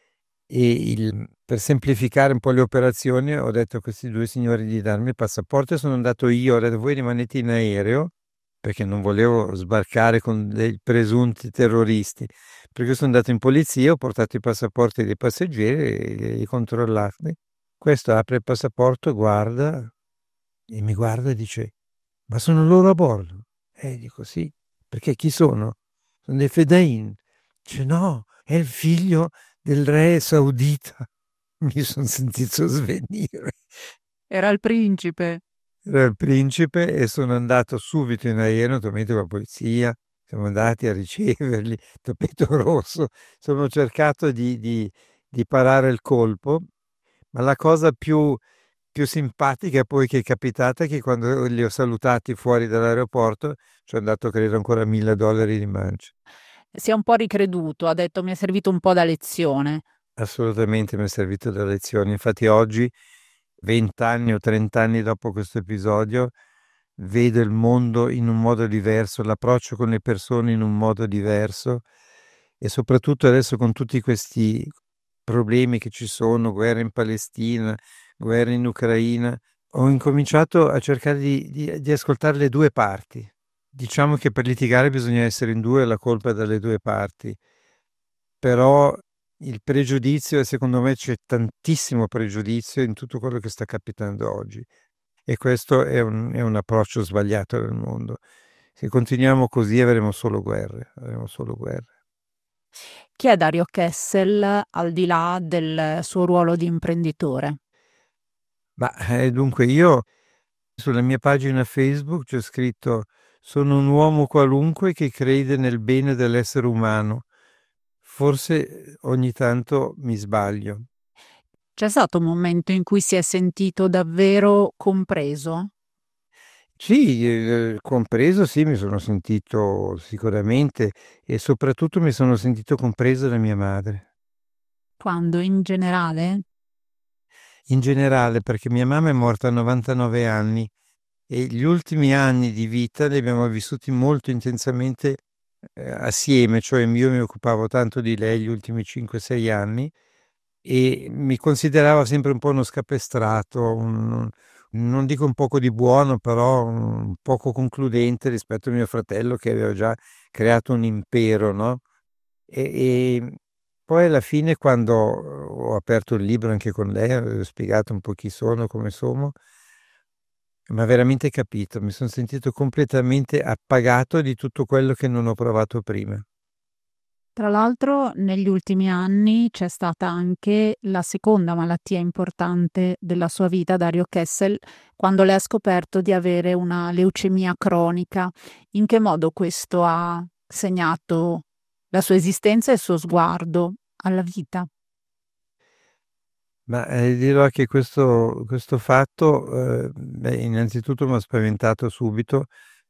S3: e il- per semplificare un po' le operazioni ho detto a questi due signori di darmi il passaporto e sono andato io, ho detto voi rimanete in aereo perché non volevo sbarcare con dei presunti terroristi. Perché sono andato in polizia, ho portato i passaporti dei passeggeri e li controllati. Questo apre il passaporto, guarda e mi guarda e dice: "Ma sono loro a bordo?" E dico: "Sì." "Perché chi sono?" "Sono dei Fedayeen." Dice: "No, è il figlio del re saudita." Mi sono sentito svenire.
S2: Era il principe.
S3: Era il principe e sono andato subito in aereo, naturalmente con la polizia. Siamo andati a riceverli, tappeto rosso. Sono cercato di, di, di parare il colpo, ma la cosa più, più simpatica poi che è capitata è che quando li ho salutati fuori dall'aeroporto ci ho dato credo ancora mille dollari di mance.
S2: Si è un po' ricreduto, ha detto mi è servito un po' da lezione.
S3: Assolutamente mi è servito da lezione. Infatti oggi, vent'anni o trent'anni dopo questo episodio, vedo il mondo in un modo diverso, l'approccio con le persone in un modo diverso e soprattutto adesso con tutti questi problemi che ci sono, guerra in Palestina, guerra in Ucraina, ho incominciato a cercare di, di- di ascoltare le due parti. Diciamo che per litigare bisogna essere in due, la colpa è dalle due parti, però il pregiudizio, e secondo me c'è tantissimo pregiudizio in tutto quello che sta capitando oggi. E questo è un, è un approccio sbagliato nel mondo. Se continuiamo così avremo solo guerre, avremo solo guerre.
S2: Chi è Dario Kessel al di là del suo ruolo di imprenditore?
S3: Ma eh, dunque io sulla mia pagina Facebook c'è scritto: sono un uomo qualunque che crede nel bene dell'essere umano. Forse eh, ogni tanto mi sbaglio.
S2: C'è stato un momento in cui si è sentito davvero compreso?
S3: Sì, eh, compreso, sì, mi sono sentito sicuramente e soprattutto mi sono sentito compreso da mia madre.
S2: Quando in generale?
S3: In generale, perché mia mamma è morta a novantanove anni e gli ultimi anni di vita li abbiamo vissuti molto intensamente eh, assieme, cioè io mi occupavo tanto di lei gli ultimi cinque sei anni e mi considerava sempre un po' uno scapestrato, un- non dico un poco di buono, però un poco concludente rispetto a mio fratello che aveva già creato un impero, no? E, e poi alla fine, quando ho aperto il libro anche con lei, ho spiegato un po' chi sono, come sono, ma veramente capito, mi sono sentito completamente appagato di tutto quello che non ho provato prima.
S2: Tra l'altro negli ultimi anni c'è stata anche la seconda malattia importante della sua vita, Dario Kessel, quando lei ha scoperto di avere una leucemia cronica. In che modo questo ha segnato la sua esistenza e il suo sguardo alla vita?
S3: Ma eh, dirò che questo, questo fatto, eh, beh, innanzitutto mi ha spaventato subito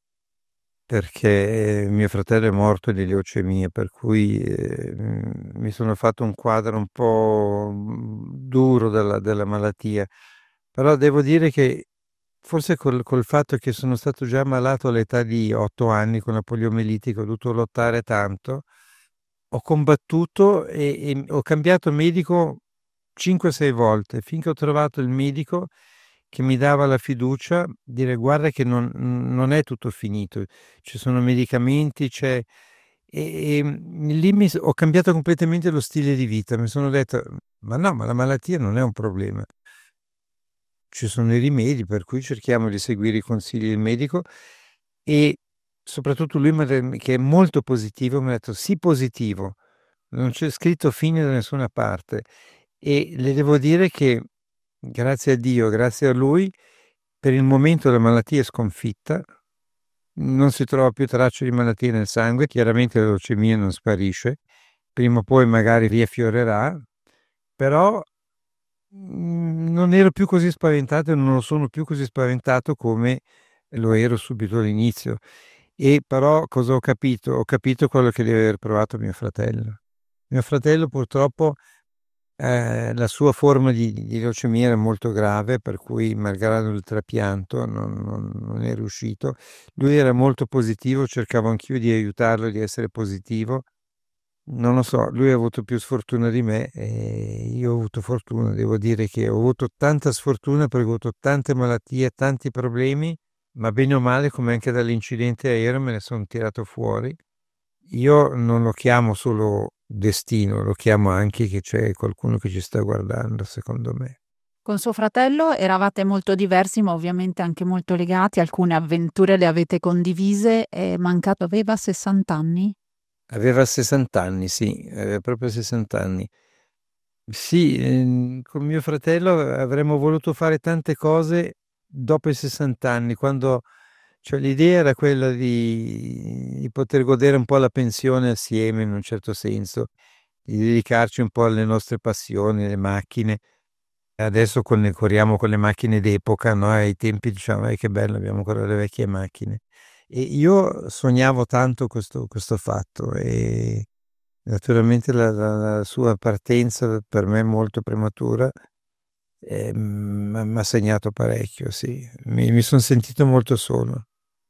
S3: perché mio fratello è morto di leucemia, per cui eh, mi sono fatto un quadro un po' duro della, della malattia. Però devo dire che forse col, col fatto che sono stato già malato all'età di otto anni con la poliomielite, che ho dovuto lottare tanto, ho combattuto e, e ho cambiato medico cinque sei volte finché ho trovato il medico che mi dava la fiducia, dire guarda che non, non è tutto finito, ci sono medicamenti, c'è... E, e lì mi, ho cambiato completamente lo stile di vita, mi sono detto ma no, ma la malattia non è un problema, ci sono i rimedi, per cui cerchiamo di seguire i consigli del medico e soprattutto lui mi ha detto- che è molto positivo, mi ha detto sì positivo, non c'è scritto fine da nessuna parte e le devo dire che grazie a Dio, grazie a lui, per il momento la malattia è sconfitta, non si trova più traccia di malattia nel sangue, chiaramente la leucemia non sparisce, prima o poi magari riaffiorerà, però mm, non ero più così spaventato e non lo sono più così spaventato come lo ero subito all'inizio. E però cosa ho capito? Ho capito quello che deve aver provato mio fratello. Mio fratello purtroppo eh, la sua forma di, di leucemia era molto grave, per cui malgrado il trapianto non, non- non è riuscito. Lui era molto positivo, cercavo anch'io di aiutarlo, di essere positivo. Non lo so, lui ha avuto più sfortuna di me e io ho avuto fortuna. Devo dire che ho avuto tanta sfortuna perché ho avuto tante malattie, tanti problemi, ma bene o male, come anche dall'incidente aereo, me ne sono tirato fuori. Io non lo chiamo solo destino, lo chiamo anche che c'è qualcuno che ci sta guardando, secondo me.
S2: Con suo fratello eravate molto diversi, ma ovviamente anche molto legati. Alcune avventure le avete condivise. È mancato, aveva sessanta anni.
S3: Aveva sessanta anni, sì, aveva proprio sessanta anni. Sì, ehm, con mio fratello avremmo voluto fare tante cose dopo i sessanta anni, quando cioè, l'idea era quella di, di poter godere un po' la pensione assieme, in un certo senso, di dedicarci un po' alle nostre passioni, le macchine. Adesso con- corriamo con le macchine d'epoca, no? Ai tempi diciamo, "Eh, che bello, abbiamo ancora le vecchie macchine." E io sognavo tanto questo, questo fatto e naturalmente la, la- la sua partenza per me molto prematura eh, mi ha segnato parecchio, sì. Mi, mi sono sentito molto solo.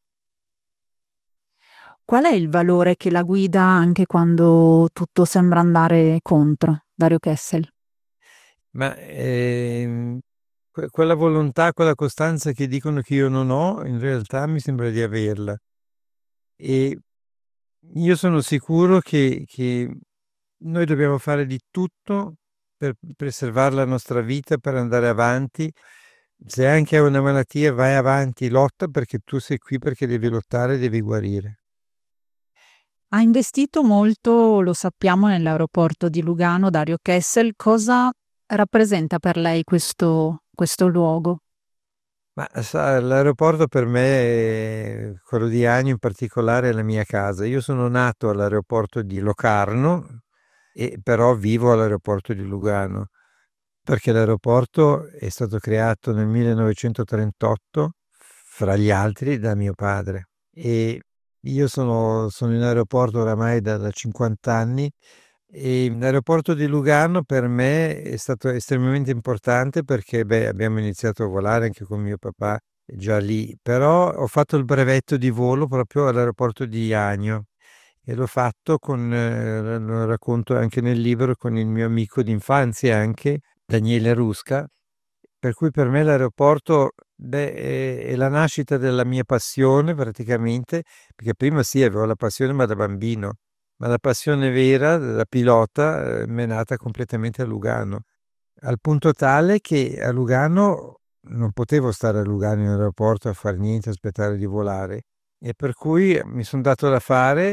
S2: Qual è il valore che la guida anche quando tutto sembra andare contro, Dario Kessel?
S3: Ma ehm, que- quella volontà, quella costanza che dicono che io non ho, in realtà mi sembra di averla. E io sono sicuro che, che noi dobbiamo fare di tutto per preservare la nostra vita, per andare avanti. Se anche hai una malattia, vai avanti, lotta perché tu sei qui perché devi lottare, devi guarire.
S2: Ha investito molto, lo sappiamo, nell'aeroporto di Lugano, Dario Kessel. Cosa rappresenta per lei questo, questo luogo?
S3: Ma sa, l'aeroporto per me, è- quello di Agno in particolare, è la mia casa. Io sono nato all'aeroporto di Locarno, e però vivo all'aeroporto di Lugano, perché l'aeroporto è stato creato nel millenovecentotrentotto, fra gli altri, da mio padre. E io sono, sono in aeroporto oramai da, da cinquanta anni e l'aeroporto di Lugano per me è stato estremamente importante perché beh, abbiamo iniziato a volare anche con mio papà già lì, però ho fatto il brevetto di volo proprio all'aeroporto di Agno e l'ho fatto con, eh, lo racconto anche nel libro, con il mio amico d'infanzia anche, Daniele Rusca, per cui per me l'aeroporto beh, è, è la nascita della mia passione praticamente, perché prima sì avevo la passione ma da bambino, ma la passione vera da pilota eh, mi è nata completamente a Lugano, al punto tale che a Lugano non potevo stare a Lugano in aeroporto a fare niente, aspettare di volare, e per cui mi sono dato da fare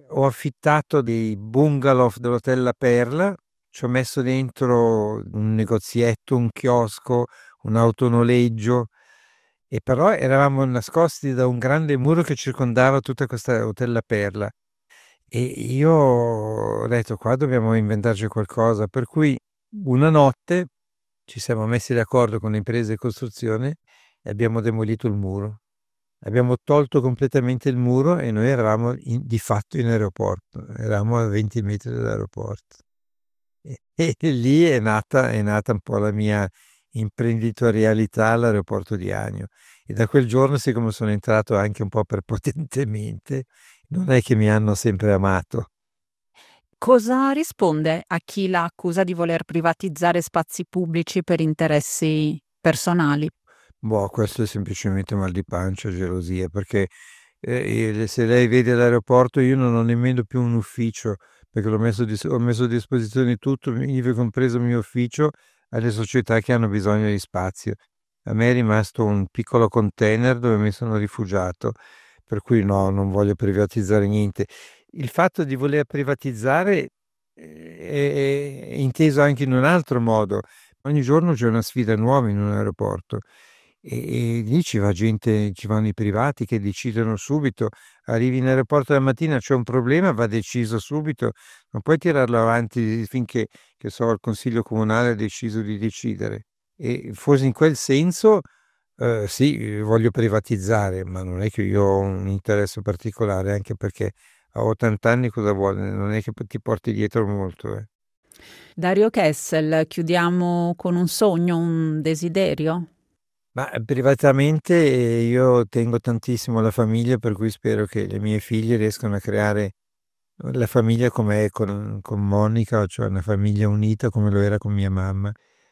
S3: ho affittato dei bungalow dell'Hotel La Perla, ci ho messo dentro un negozietto, un chiosco, un autonoleggio, e però eravamo nascosti da un grande muro che circondava tutta questa Hotel La Perla. E io ho detto, qua dobbiamo inventarci qualcosa, per cui una notte ci siamo messi d'accordo con le imprese di costruzione e abbiamo demolito il muro. Abbiamo tolto completamente il muro e noi eravamo in- di fatto in aeroporto, eravamo a venti metri dall'aeroporto. E, e lì è nata, è nata un po' la mia imprenditorialità all'aeroporto di Agno. E da quel giorno, siccome sono entrato anche un po' prepotentemente, non è che mi hanno sempre amato.
S2: Cosa risponde a chi la accusa di voler privatizzare spazi pubblici per interessi personali?
S3: Boh, questo è semplicemente mal di pancia, gelosia, perché eh, se lei vede l'aeroporto, io non ho nemmeno più un ufficio, perché l'ho messo dis- ho messo a disposizione tutto, ivi compreso il mio ufficio, alle società che hanno bisogno di spazio. A me è rimasto un piccolo container dove mi sono rifugiato, per cui no, non voglio privatizzare niente. Il fatto di voler privatizzare eh, è, è inteso anche in un altro modo. Ogni giorno c'è una sfida nuova in un aeroporto e, e lì ci va gente, ci vanno i privati che decidono subito. Arrivi in aeroporto la mattina, c'è un problema, va deciso subito, non puoi tirarlo avanti finché, che so, il Consiglio Comunale ha deciso di decidere. E forse in quel senso, eh, sì, voglio privatizzare, ma non è che io ho un interesse particolare, anche perché a ottanta anni cosa vuole? Non è che ti porti dietro molto, eh.
S2: Dario Kessel, chiudiamo con un sogno, un desiderio?
S3: Ma privatamente eh, io tengo tantissimo alla famiglia, per cui spero che le mie figlie riescano a creare la famiglia come è con, con Monica, cioè una famiglia unita come lo era con mia mamma.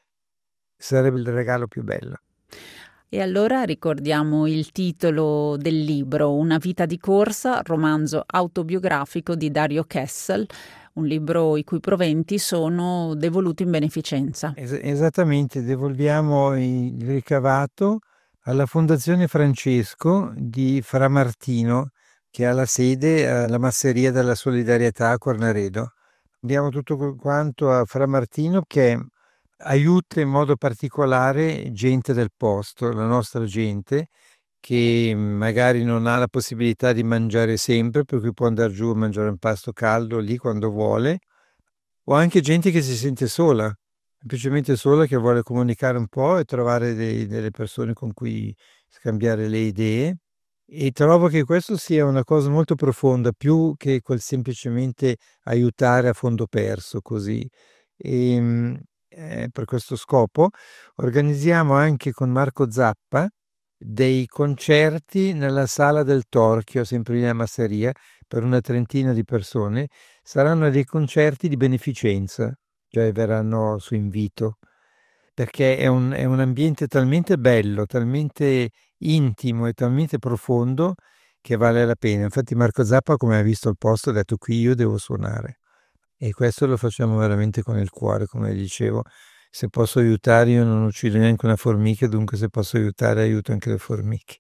S3: Sarebbe il regalo più bello.
S2: E allora ricordiamo il titolo del libro, Una vita di corsa, romanzo autobiografico di Dario Kessel, un libro i cui proventi sono devoluti in beneficenza.
S3: Es- esattamente, devolviamo il ricavato alla Fondazione Francesco di Fra Martino, che ha la sede alla Masseria della Solidarietà a Cornaredo. Abbiamo tutto qu- quanto a Fra Martino che aiuta in modo particolare gente del posto, la nostra gente, che magari non ha la possibilità di mangiare sempre, per cui può andare giù a mangiare un pasto caldo lì quando vuole, o anche gente che si sente sola, semplicemente sola, che vuole comunicare un po' e trovare dei- delle persone con cui scambiare le idee. E trovo che questo sia una cosa molto profonda, più che quel semplicemente aiutare a fondo perso, così. E, mh, eh, per questo scopo organizziamo anche con Marco Zappa dei concerti nella Sala del Torchio, sempre lì a Masseria, per una trentina di persone. Saranno dei concerti di beneficenza, cioè verranno su invito, perché è un, è un ambiente talmente bello, talmente intimo e talmente profondo che vale la pena. Infatti Marco Zappa, come ha visto il posto, ha detto qui io devo suonare. E questo lo facciamo veramente con il cuore, come dicevo. Se posso aiutare, io non uccido neanche una formica, dunque se posso aiutare, aiuto anche le formiche.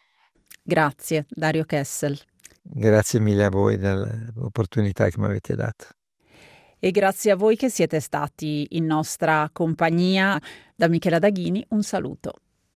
S2: Grazie, Dario Kessel.
S3: Grazie mille a voi dell'opportunità che mi avete dato.
S2: E grazie a voi che siete stati in nostra compagnia. Da Michela Daghini un saluto.